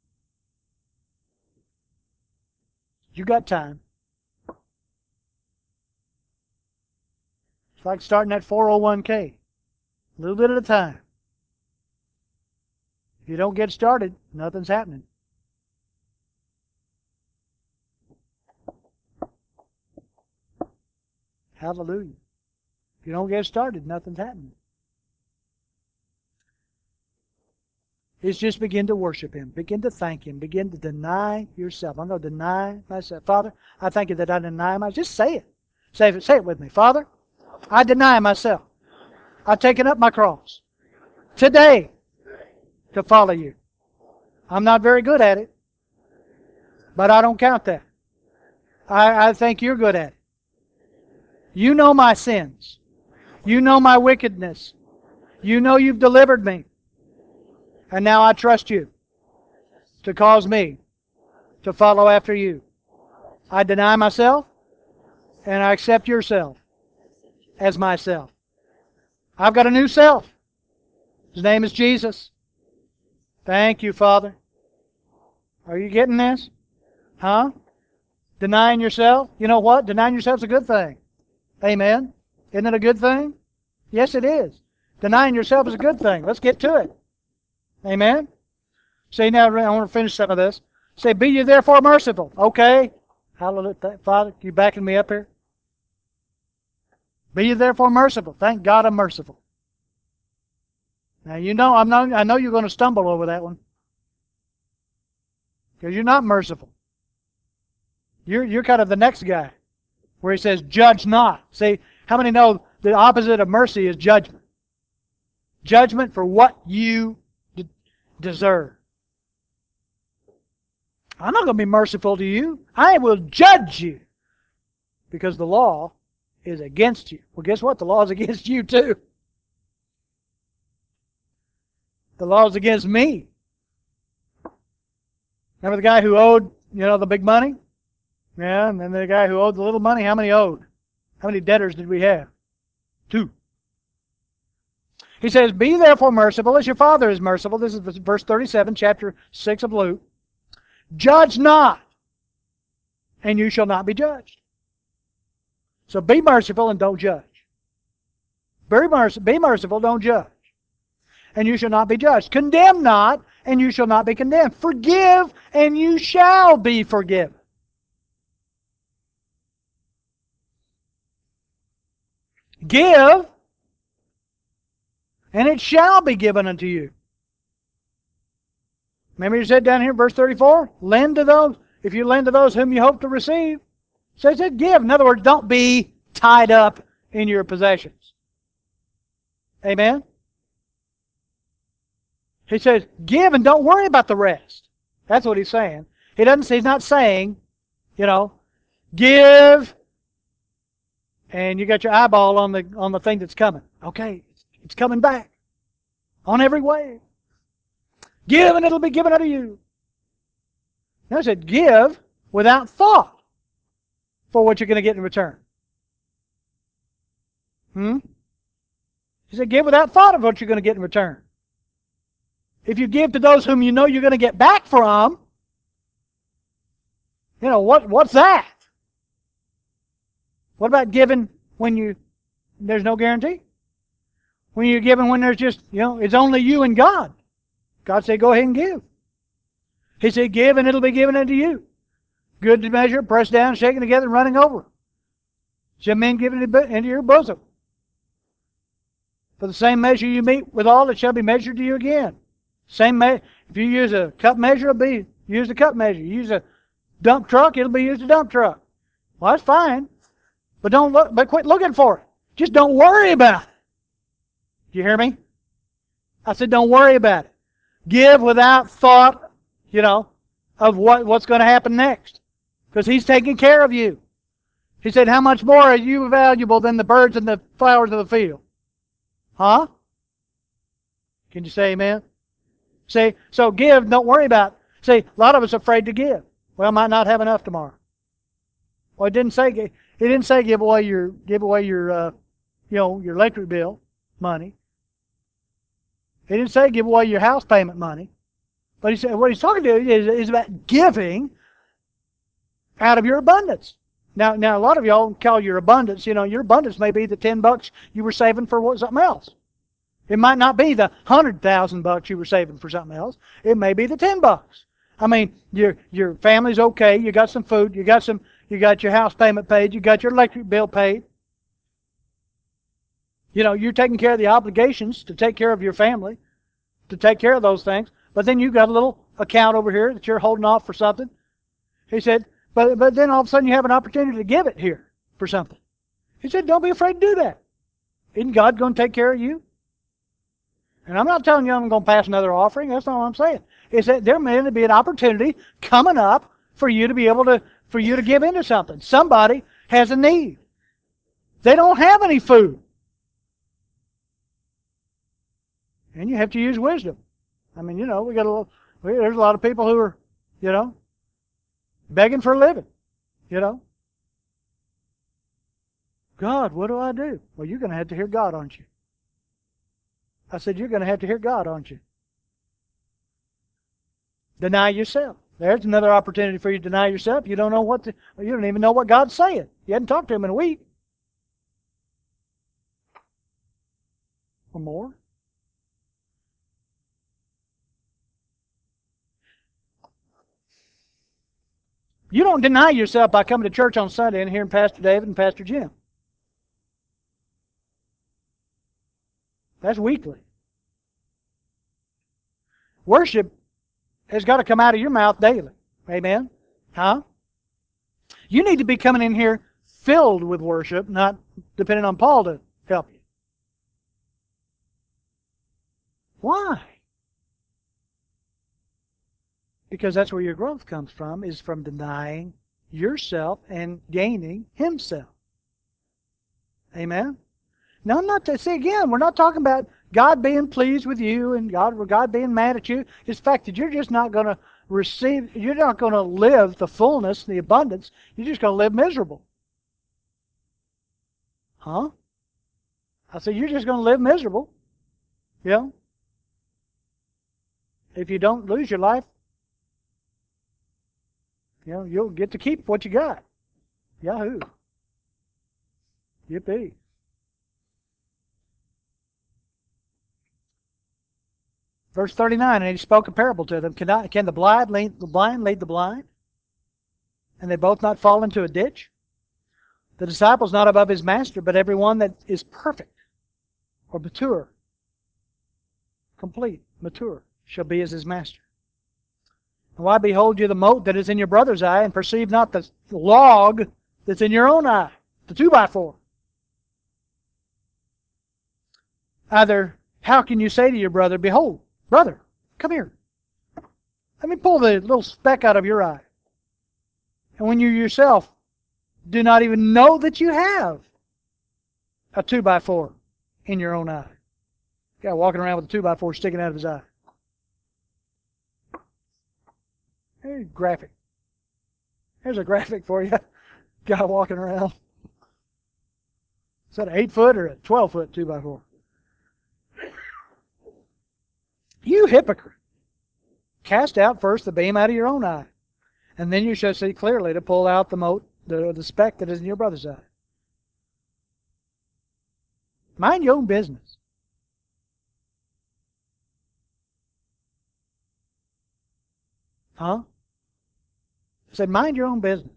You got time. It's like starting that four oh one k. A little bit at a time. If you don't get started, nothing's happening. Hallelujah. If you don't get started, nothing's happening. It's just begin to worship Him. Begin to thank Him. Begin to deny yourself. I'm going to deny myself. Father, I thank You that I deny myself. Just say it. Say it, say it with me. Father, I deny myself. I've taken up my cross today to follow You. I'm not very good at it, but I don't count that. I, I think You're good at it. You know my sins. You know my wickedness. You know You've delivered me. And now I trust You to cause me to follow after You. I deny myself and I accept Yourself as myself. I've got a new self. His name is Jesus. Thank You, Father. Are you getting this? Huh? Denying yourself? You know what? Denying yourself is a good thing. Amen. Isn't it a good thing? Yes, it is. Denying yourself is a good thing. Let's get to it. Amen. Say now, I want to finish some of this. Say, be ye therefore merciful. Okay. Hallelujah. Father, you backing me up here? Be ye therefore merciful. Thank God I'm merciful. Now you know I'm not I know you're going to stumble over that one. Because you're not merciful. You're you're kind of the next guy. Where he says, judge not. See, how many know the opposite of mercy is judgment? Judgment for what you de- deserve. I'm not going to be merciful to you. I will judge you. Because the law is against you. Well, guess what? The law is against you too. The law is against me. Remember the guy who owed, you know, the big money? Yeah, and then the guy who owed the little money, how many owed? How many debtors did we have? Two. He says, be therefore merciful as your Father is merciful. This is verse thirty-seven, chapter six of Luke. Judge not, and you shall not be judged. So be merciful and don't judge. Be, merc- be merciful, don't judge. And you shall not be judged. Condemn not, and you shall not be condemned. Forgive, and you shall be forgiven. Give, and it shall be given unto you. Remember you said down here, verse thirty-four, lend to those, if you lend to those whom you hope to receive. So it said give. In other words, don't be tied up in your possessions. Amen? He says, give and don't worry about the rest. That's what he's saying. He doesn't, he's not saying, you know, give and you got your eyeball on the on the thing that's coming. Okay, it's coming back on every wave. Give and it'll be given unto you. No, he said give without thought for what you're going to get in return. Hmm? He said give without thought of what you're going to get in return. If you give to those whom you know you're going to get back from, you know, what what's that? What about giving when you there's no guarantee? When you're giving when there's just, you know, it's only you and God. God said, go ahead and give. He said, give and it'll be given unto you. Good measure, pressed down, shaken together, and running over. Shall men give it into your bosom? For the same measure you meet withal, it shall be measured to you again. Same me- if you use a cup measure, it'll be used a cup measure. You use a dump truck, it'll be used a dump truck. Well, that's fine. But don't look but quit looking for it. Just don't worry about it. You hear me? I said don't worry about it. Give without thought, you know, of what, what's going to happen next. Because He's taking care of you. He said, how much more are you valuable than the birds and the flowers of the field? Huh? Can you say amen? Say, so give, don't worry about it. See, a lot of us are afraid to give. Well, I might not have enough tomorrow. Well, it didn't say it didn't say give away your give away your uh, you know your electric bill money. It didn't say give away your house payment money. But he said what he's talking to is, is about giving out of your abundance. Now, now a lot of y'all call your abundance. You know, your abundance may be the ten bucks you were saving for something else. It might not be the hundred thousand bucks you were saving for something else. It may be the ten bucks. I mean, your your family's okay. You got some food. You got some. You got your house payment paid. You got your electric bill paid. You know, you're taking care of the obligations to take care of your family, to take care of those things. But then you got a little account over here that you're holding off for something. He said, but but then all of a sudden you have an opportunity to give it here for something. He said, don't be afraid to do that. Isn't God going to take care of you? And I'm not telling you I'm going to pass another offering. That's not what I'm saying. It's that there may be an opportunity coming up for you to be able to, for you to give into something. Somebody has a need. They don't have any food. And you have to use wisdom. I mean, you know, we got a little, we, there's a lot of people who are, you know, begging for a living, you know. God, what do I do? Well, you're going to have to hear God, aren't you? I said, you're going to have to hear God, aren't you? Deny yourself. There's another opportunity for you to deny yourself. You don't know what to, you don't even know what God's saying. You hadn't talked to Him in a week. Or more. You don't deny yourself by coming to church on Sunday and hearing Pastor David and Pastor Jim. That's weekly. Worship has got to come out of your mouth daily. Amen? Huh? You need to be coming in here filled with worship, not depending on Paul to help you. Why? Because that's where your growth comes from, is from denying yourself and gaining Himself. Amen? Now, I'm not to say again, we're not talking about God being pleased with you and God, God being mad at you. It's the fact that you're just not going to receive, you're not going to live the fullness, the abundance. You're just going to live miserable. Huh? I said, you're just going to live miserable. You know? If you don't lose your life, you know, you'll get to keep what you got. Yahoo. Yippee. Verse thirty-nine, and He spoke a parable to them. Can, I, can the blind lead the blind lead the blind? And they both not fall into a ditch? The disciple's not above his master, but everyone that is perfect or mature, complete, mature, shall be as his master. And why behold you the mote that is in your brother's eye, and perceive not the log that's in your own eye, the two by four? Either, how can you say to your brother, behold, brother, come here. Let me pull the little speck out of your eye. And when you yourself do not even know that you have a two by four in your own eye. Guy walking around with a two by four sticking out of his eye. Hey, graphic. Here's a graphic for you. Guy walking around. Is that an eight foot or a twelve foot two by four? You hypocrite! Cast out first the beam out of your own eye, and then you shall see clearly to pull out the mote, the, the speck that is in your brother's eye. Mind your own business. Huh? I said, mind your own business.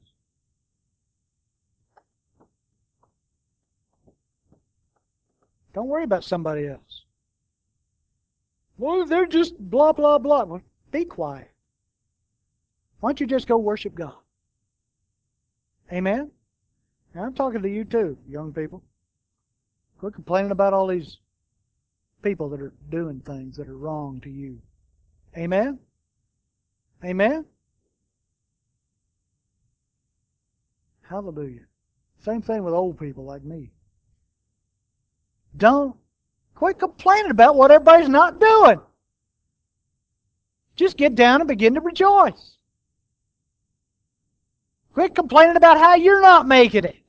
Don't worry about somebody else. Well, they're just blah, blah, blah. Well, be quiet. Why don't you just go worship God? Amen? Now, I'm talking to you too, young people. Quit complaining about all these people that are doing things that are wrong to you. Amen? Amen? Hallelujah. Same thing with old people like me. Don't quit complaining about what everybody's not doing. Just get down and begin to rejoice. Quit complaining about how you're not making it.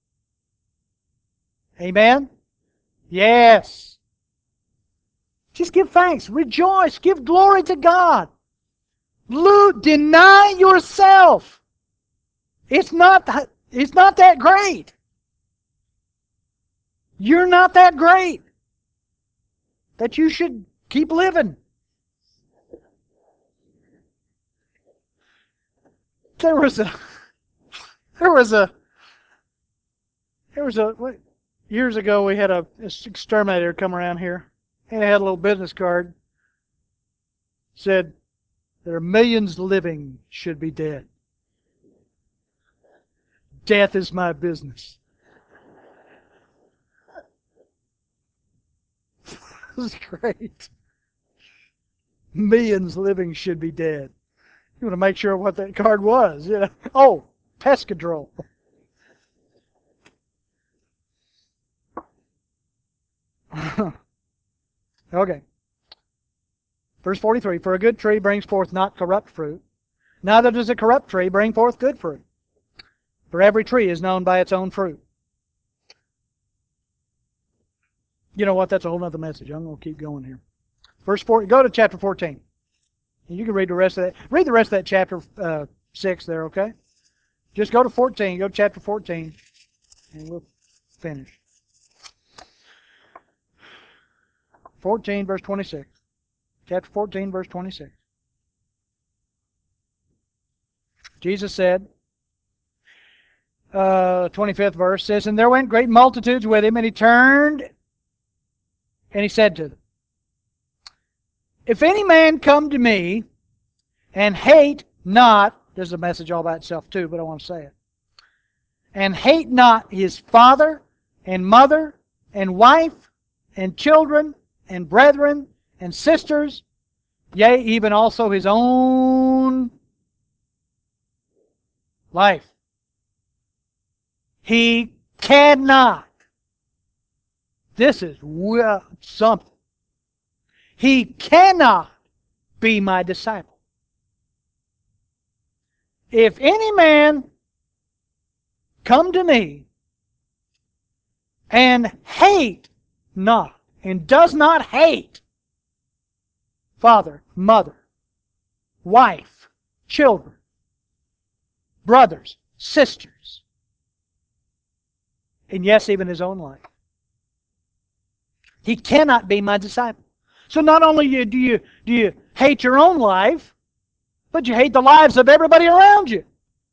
Amen? Yes. Just give thanks. Rejoice. Give glory to God. Luke, deny yourself. It's not, it's not that great. You're not that great that you should keep living. There was a, there was a, there was a, years ago we had a, a exterminator come around here, and he had a little business card. Said, there are millions living should be dead. Death is my business. This is great. Millions living should be dead. You want to make sure what that card was. You know? Oh, pescadrol. Okay. Verse forty-three, for a good tree brings forth not corrupt fruit, neither does a corrupt tree bring forth good fruit. For every tree is known by its own fruit. You know what? That's a whole other message. I'm going to keep going here. Verse four, go to chapter fourteen. And you can read the rest of that. Read the rest of that chapter uh, six there, okay? Just go to fourteen. Go to chapter fourteen, and we'll finish. fourteen, verse twenty-six. Chapter fourteen, verse twenty-six. Jesus said, uh, twenty-fifth verse says, and there went great multitudes with him, and he turned, and he said to them, if any man come to me and hate not, there's a message all by itself too, but I want to say it, and hate not his father and mother and wife and children and brethren and sisters, yea, even also his own life, he cannot. This is something. He cannot be my disciple. If any man come to me and hate not, and does not hate father, mother, wife, children, brothers, sisters, and yes, even his own life, he cannot be my disciple. So not only do you, do you hate your own life, but you hate the lives of everybody around you.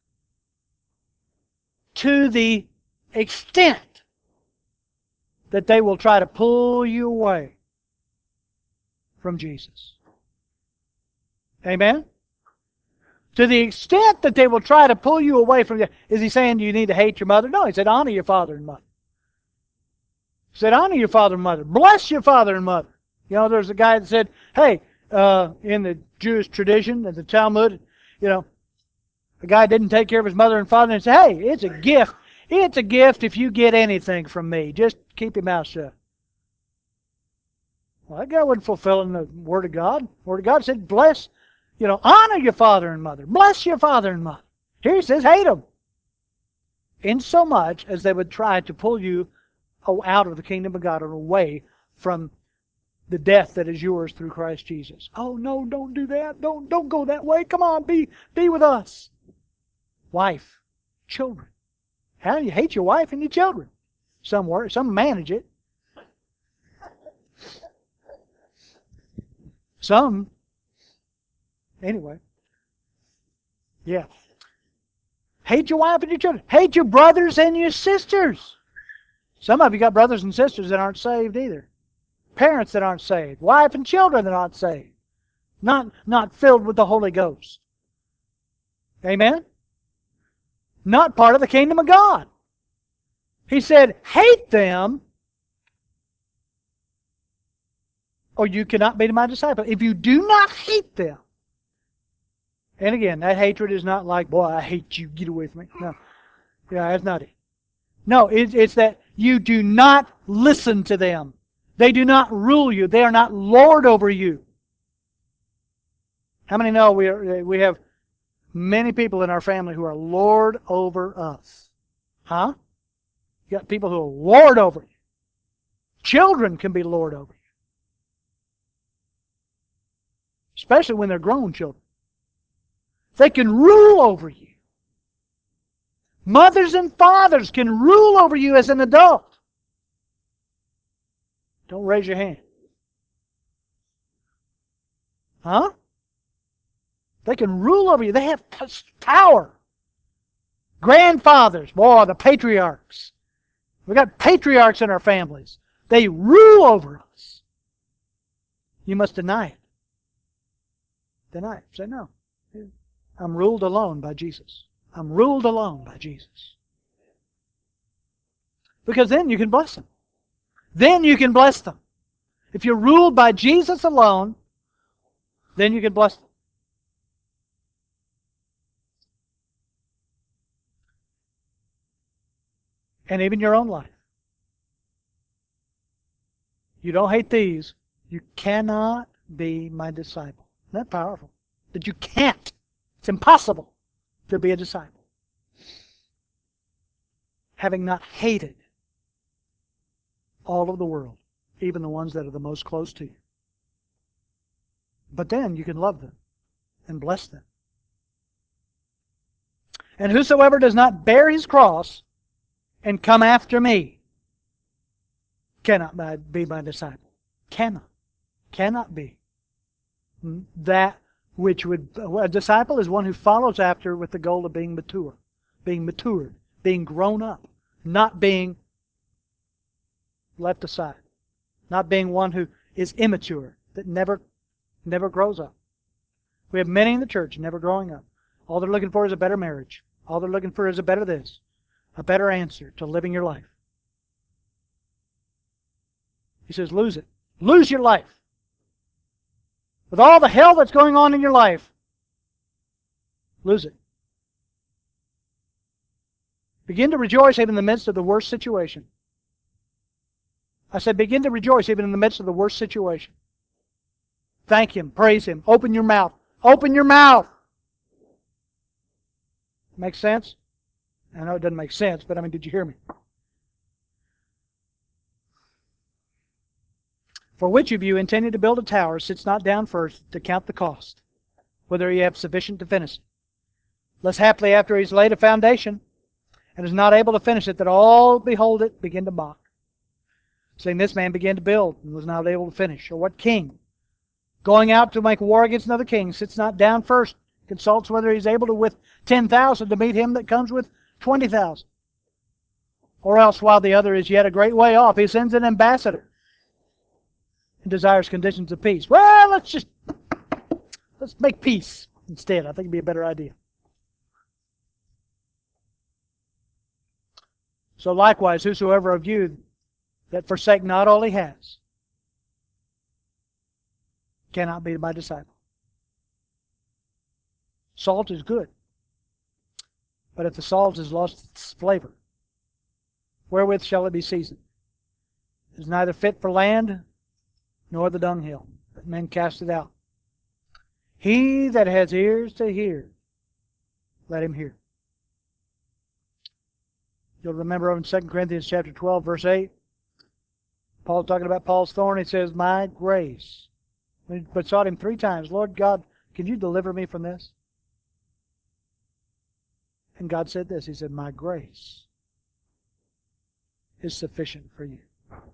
To the extent that they will try to pull you away from Jesus. Amen? To the extent that they will try to pull you away from... Is he saying you need to hate your mother? No, he said honor your father and mother. He said honor your father and mother. Bless your father and mother. You know, there's a guy that said, hey, uh, in the Jewish tradition, in the Talmud, you know, a guy didn't take care of his mother and father and said, hey, it's a gift. It's a gift if you get anything from me. Just keep your mouth shut. Well, that guy wasn't fulfilling the Word of God. The Word of God said, bless, you know, honor your father and mother. Bless your father and mother. Here he says, hate them. In so much as they would try to pull you out of the kingdom of God or away from the death that is yours through Christ Jesus. Oh, no, don't do that. Don't, don't go that way. Come on, be, be with us. Wife, children. How do you hate your wife and your children? Some work, some manage it. Some, anyway. Yeah. Hate your wife and your children. Hate your brothers and your sisters. Some of you got brothers and sisters that aren't saved either. Parents that aren't saved. Wife and children that aren't saved. Not, not filled with the Holy Ghost. Amen? Not part of the kingdom of God. He said, hate them, or you cannot be my disciple. If you do not hate them. And again, that hatred is not like, boy, I hate you, get away from me. No. Yeah, that's not it. No, it, it's that you do not listen to them. They do not rule you. They are not lord over you. How many know we are, we have many people in our family who are lord over us. Huh? You got people who are lord over you. Children can be lord over you. Especially when they're grown children. They can rule over you. Mothers and fathers can rule over you as an adult. Don't raise your hand. Huh? They can rule over you. They have power. Grandfathers, boy, the patriarchs. We've got patriarchs in our families. They rule over us. You must deny it. Deny it. Say, no. I'm ruled alone by Jesus. I'm ruled alone by Jesus. Because then you can bless them. Then you can bless them. If you're ruled by Jesus alone, then you can bless them. And even your own life. You don't hate these. You cannot be my disciple. Isn't that powerful? That you can't. It's impossible to be a disciple. Having not hated all of the world, even the ones that are the most close to you. But then you can love them and bless them. And whosoever does not bear his cross and come after me cannot be my disciple. Cannot. Cannot be. That which would... A disciple is one who follows after with the goal of being mature. Being matured. Being grown up. Not being left aside. Not being one who is immature. That never, never grows up. We have many in the church never growing up. All they're looking for is a better marriage. All they're looking for is a better this. A better answer to living your life. He says, lose it. Lose your life. With all the hell that's going on in your life, lose it. Begin to rejoice even in the midst of the worst situation. I said, begin to rejoice even in the midst of the worst situation. Thank Him. Praise Him. Open your mouth. Open your mouth. Make sense? I know it doesn't make sense, but I mean, did you hear me? For which of you, intending to build a tower, sits not down first to count the cost, whether he have sufficient to finish it? Lest haply after he has laid a foundation, and is not able to finish it, that all behold it begin to mock, saying, this man began to build, and was not able to finish. Or what king, going out to make war against another king, sits not down first, consults whether he is able to with ten thousand to meet him that comes with twenty thousand? Or else, while the other is yet a great way off, he sends an ambassador, and desires conditions of peace. Well, let's just let's make peace instead. I think it'd be a better idea. So likewise, whosoever of you that forsake not all he has cannot be my disciple. Salt is good, but if the salt has lost its flavor, wherewith shall it be seasoned? It is neither fit for land, nor the dunghill, but men cast it out. He that has ears to hear, let him hear. You'll remember over in Second Corinthians chapter twelve, verse eight, Paul talking about Paul's thorn, he says, my grace. We besought him three times, Lord God, can you deliver me from this? And God said this, He said, my grace is sufficient for you.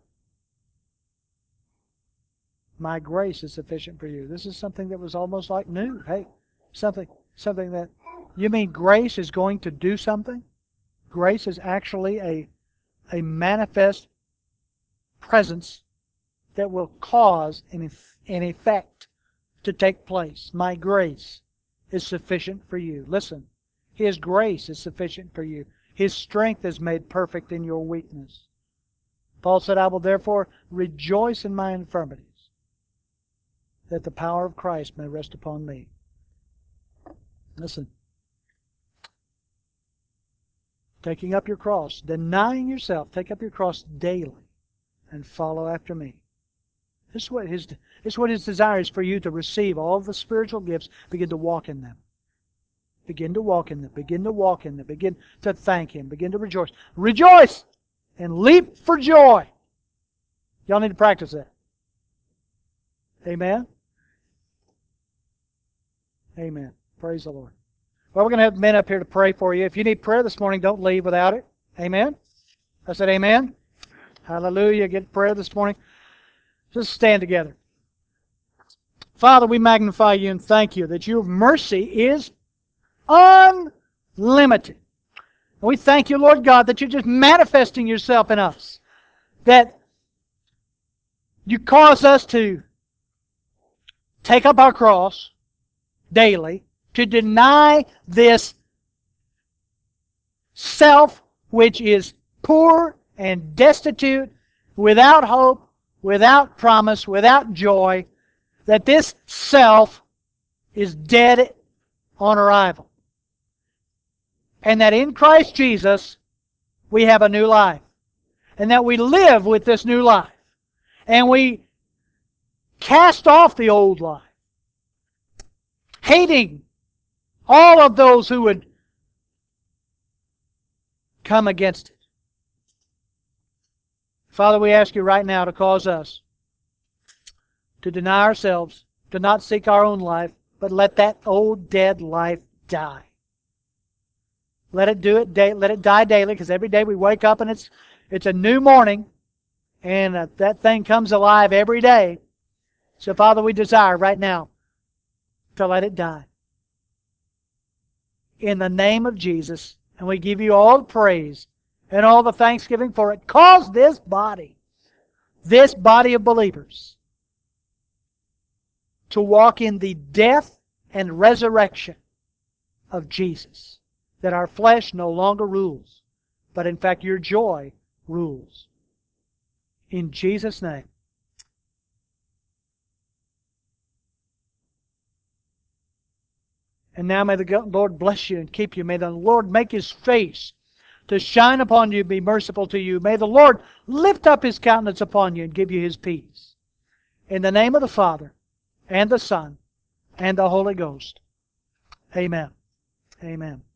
My grace is sufficient for you. This is something that was almost like new. Hey, something, something that, you mean grace is going to do something? Grace is actually a, a manifest presence that will cause an, an effect to take place. My grace is sufficient for you. Listen, His grace is sufficient for you. His strength is made perfect in your weakness. Paul said, I will therefore rejoice in my infirmities, that the power of Christ may rest upon me. Listen. Taking up your cross, denying yourself, take up your cross daily and follow after me. This is what His, this is what His desire is for you to receive all the spiritual gifts, begin to walk in them. Begin to walk in them. Begin to walk in them. Begin to thank Him. Begin to rejoice. Rejoice and leap for joy. Y'all need to practice that. Amen? Amen. Praise the Lord. Well, we're going to have men up here to pray for you. If you need prayer this morning, don't leave without it. Amen? I said amen. Hallelujah. Get prayer this morning. Just stand together. Father, we magnify you and thank you that your mercy is unlimited. And we thank you, Lord God, that you're just manifesting yourself in us. That you cause us to take up our cross daily, to deny this self which is poor and destitute, without hope, without promise, without joy, that this self is dead on arrival. And that in Christ Jesus we have a new life. And that we live with this new life. And we cast off the old life, hating all of those who would come against it. Father, we ask you right now to cause us to deny ourselves, to not seek our own life, but let that old dead life die. Let it do it. Day, let it die daily, because every day we wake up and it's it's a new morning, and uh, that thing comes alive every day. So, Father, we desire right now to let it die. In the name of Jesus, and we give you all the praise and all the thanksgiving for it. Cause this body, this body of believers, to walk in the death and resurrection of Jesus. That our flesh no longer rules, but in fact your joy rules. In Jesus' name. And now may the Lord bless you and keep you. May the Lord make His face to shine upon you, be merciful to you. May the Lord lift up His countenance upon you and give you His peace. In the name of the Father, and the Son, and the Holy Ghost. Amen. Amen.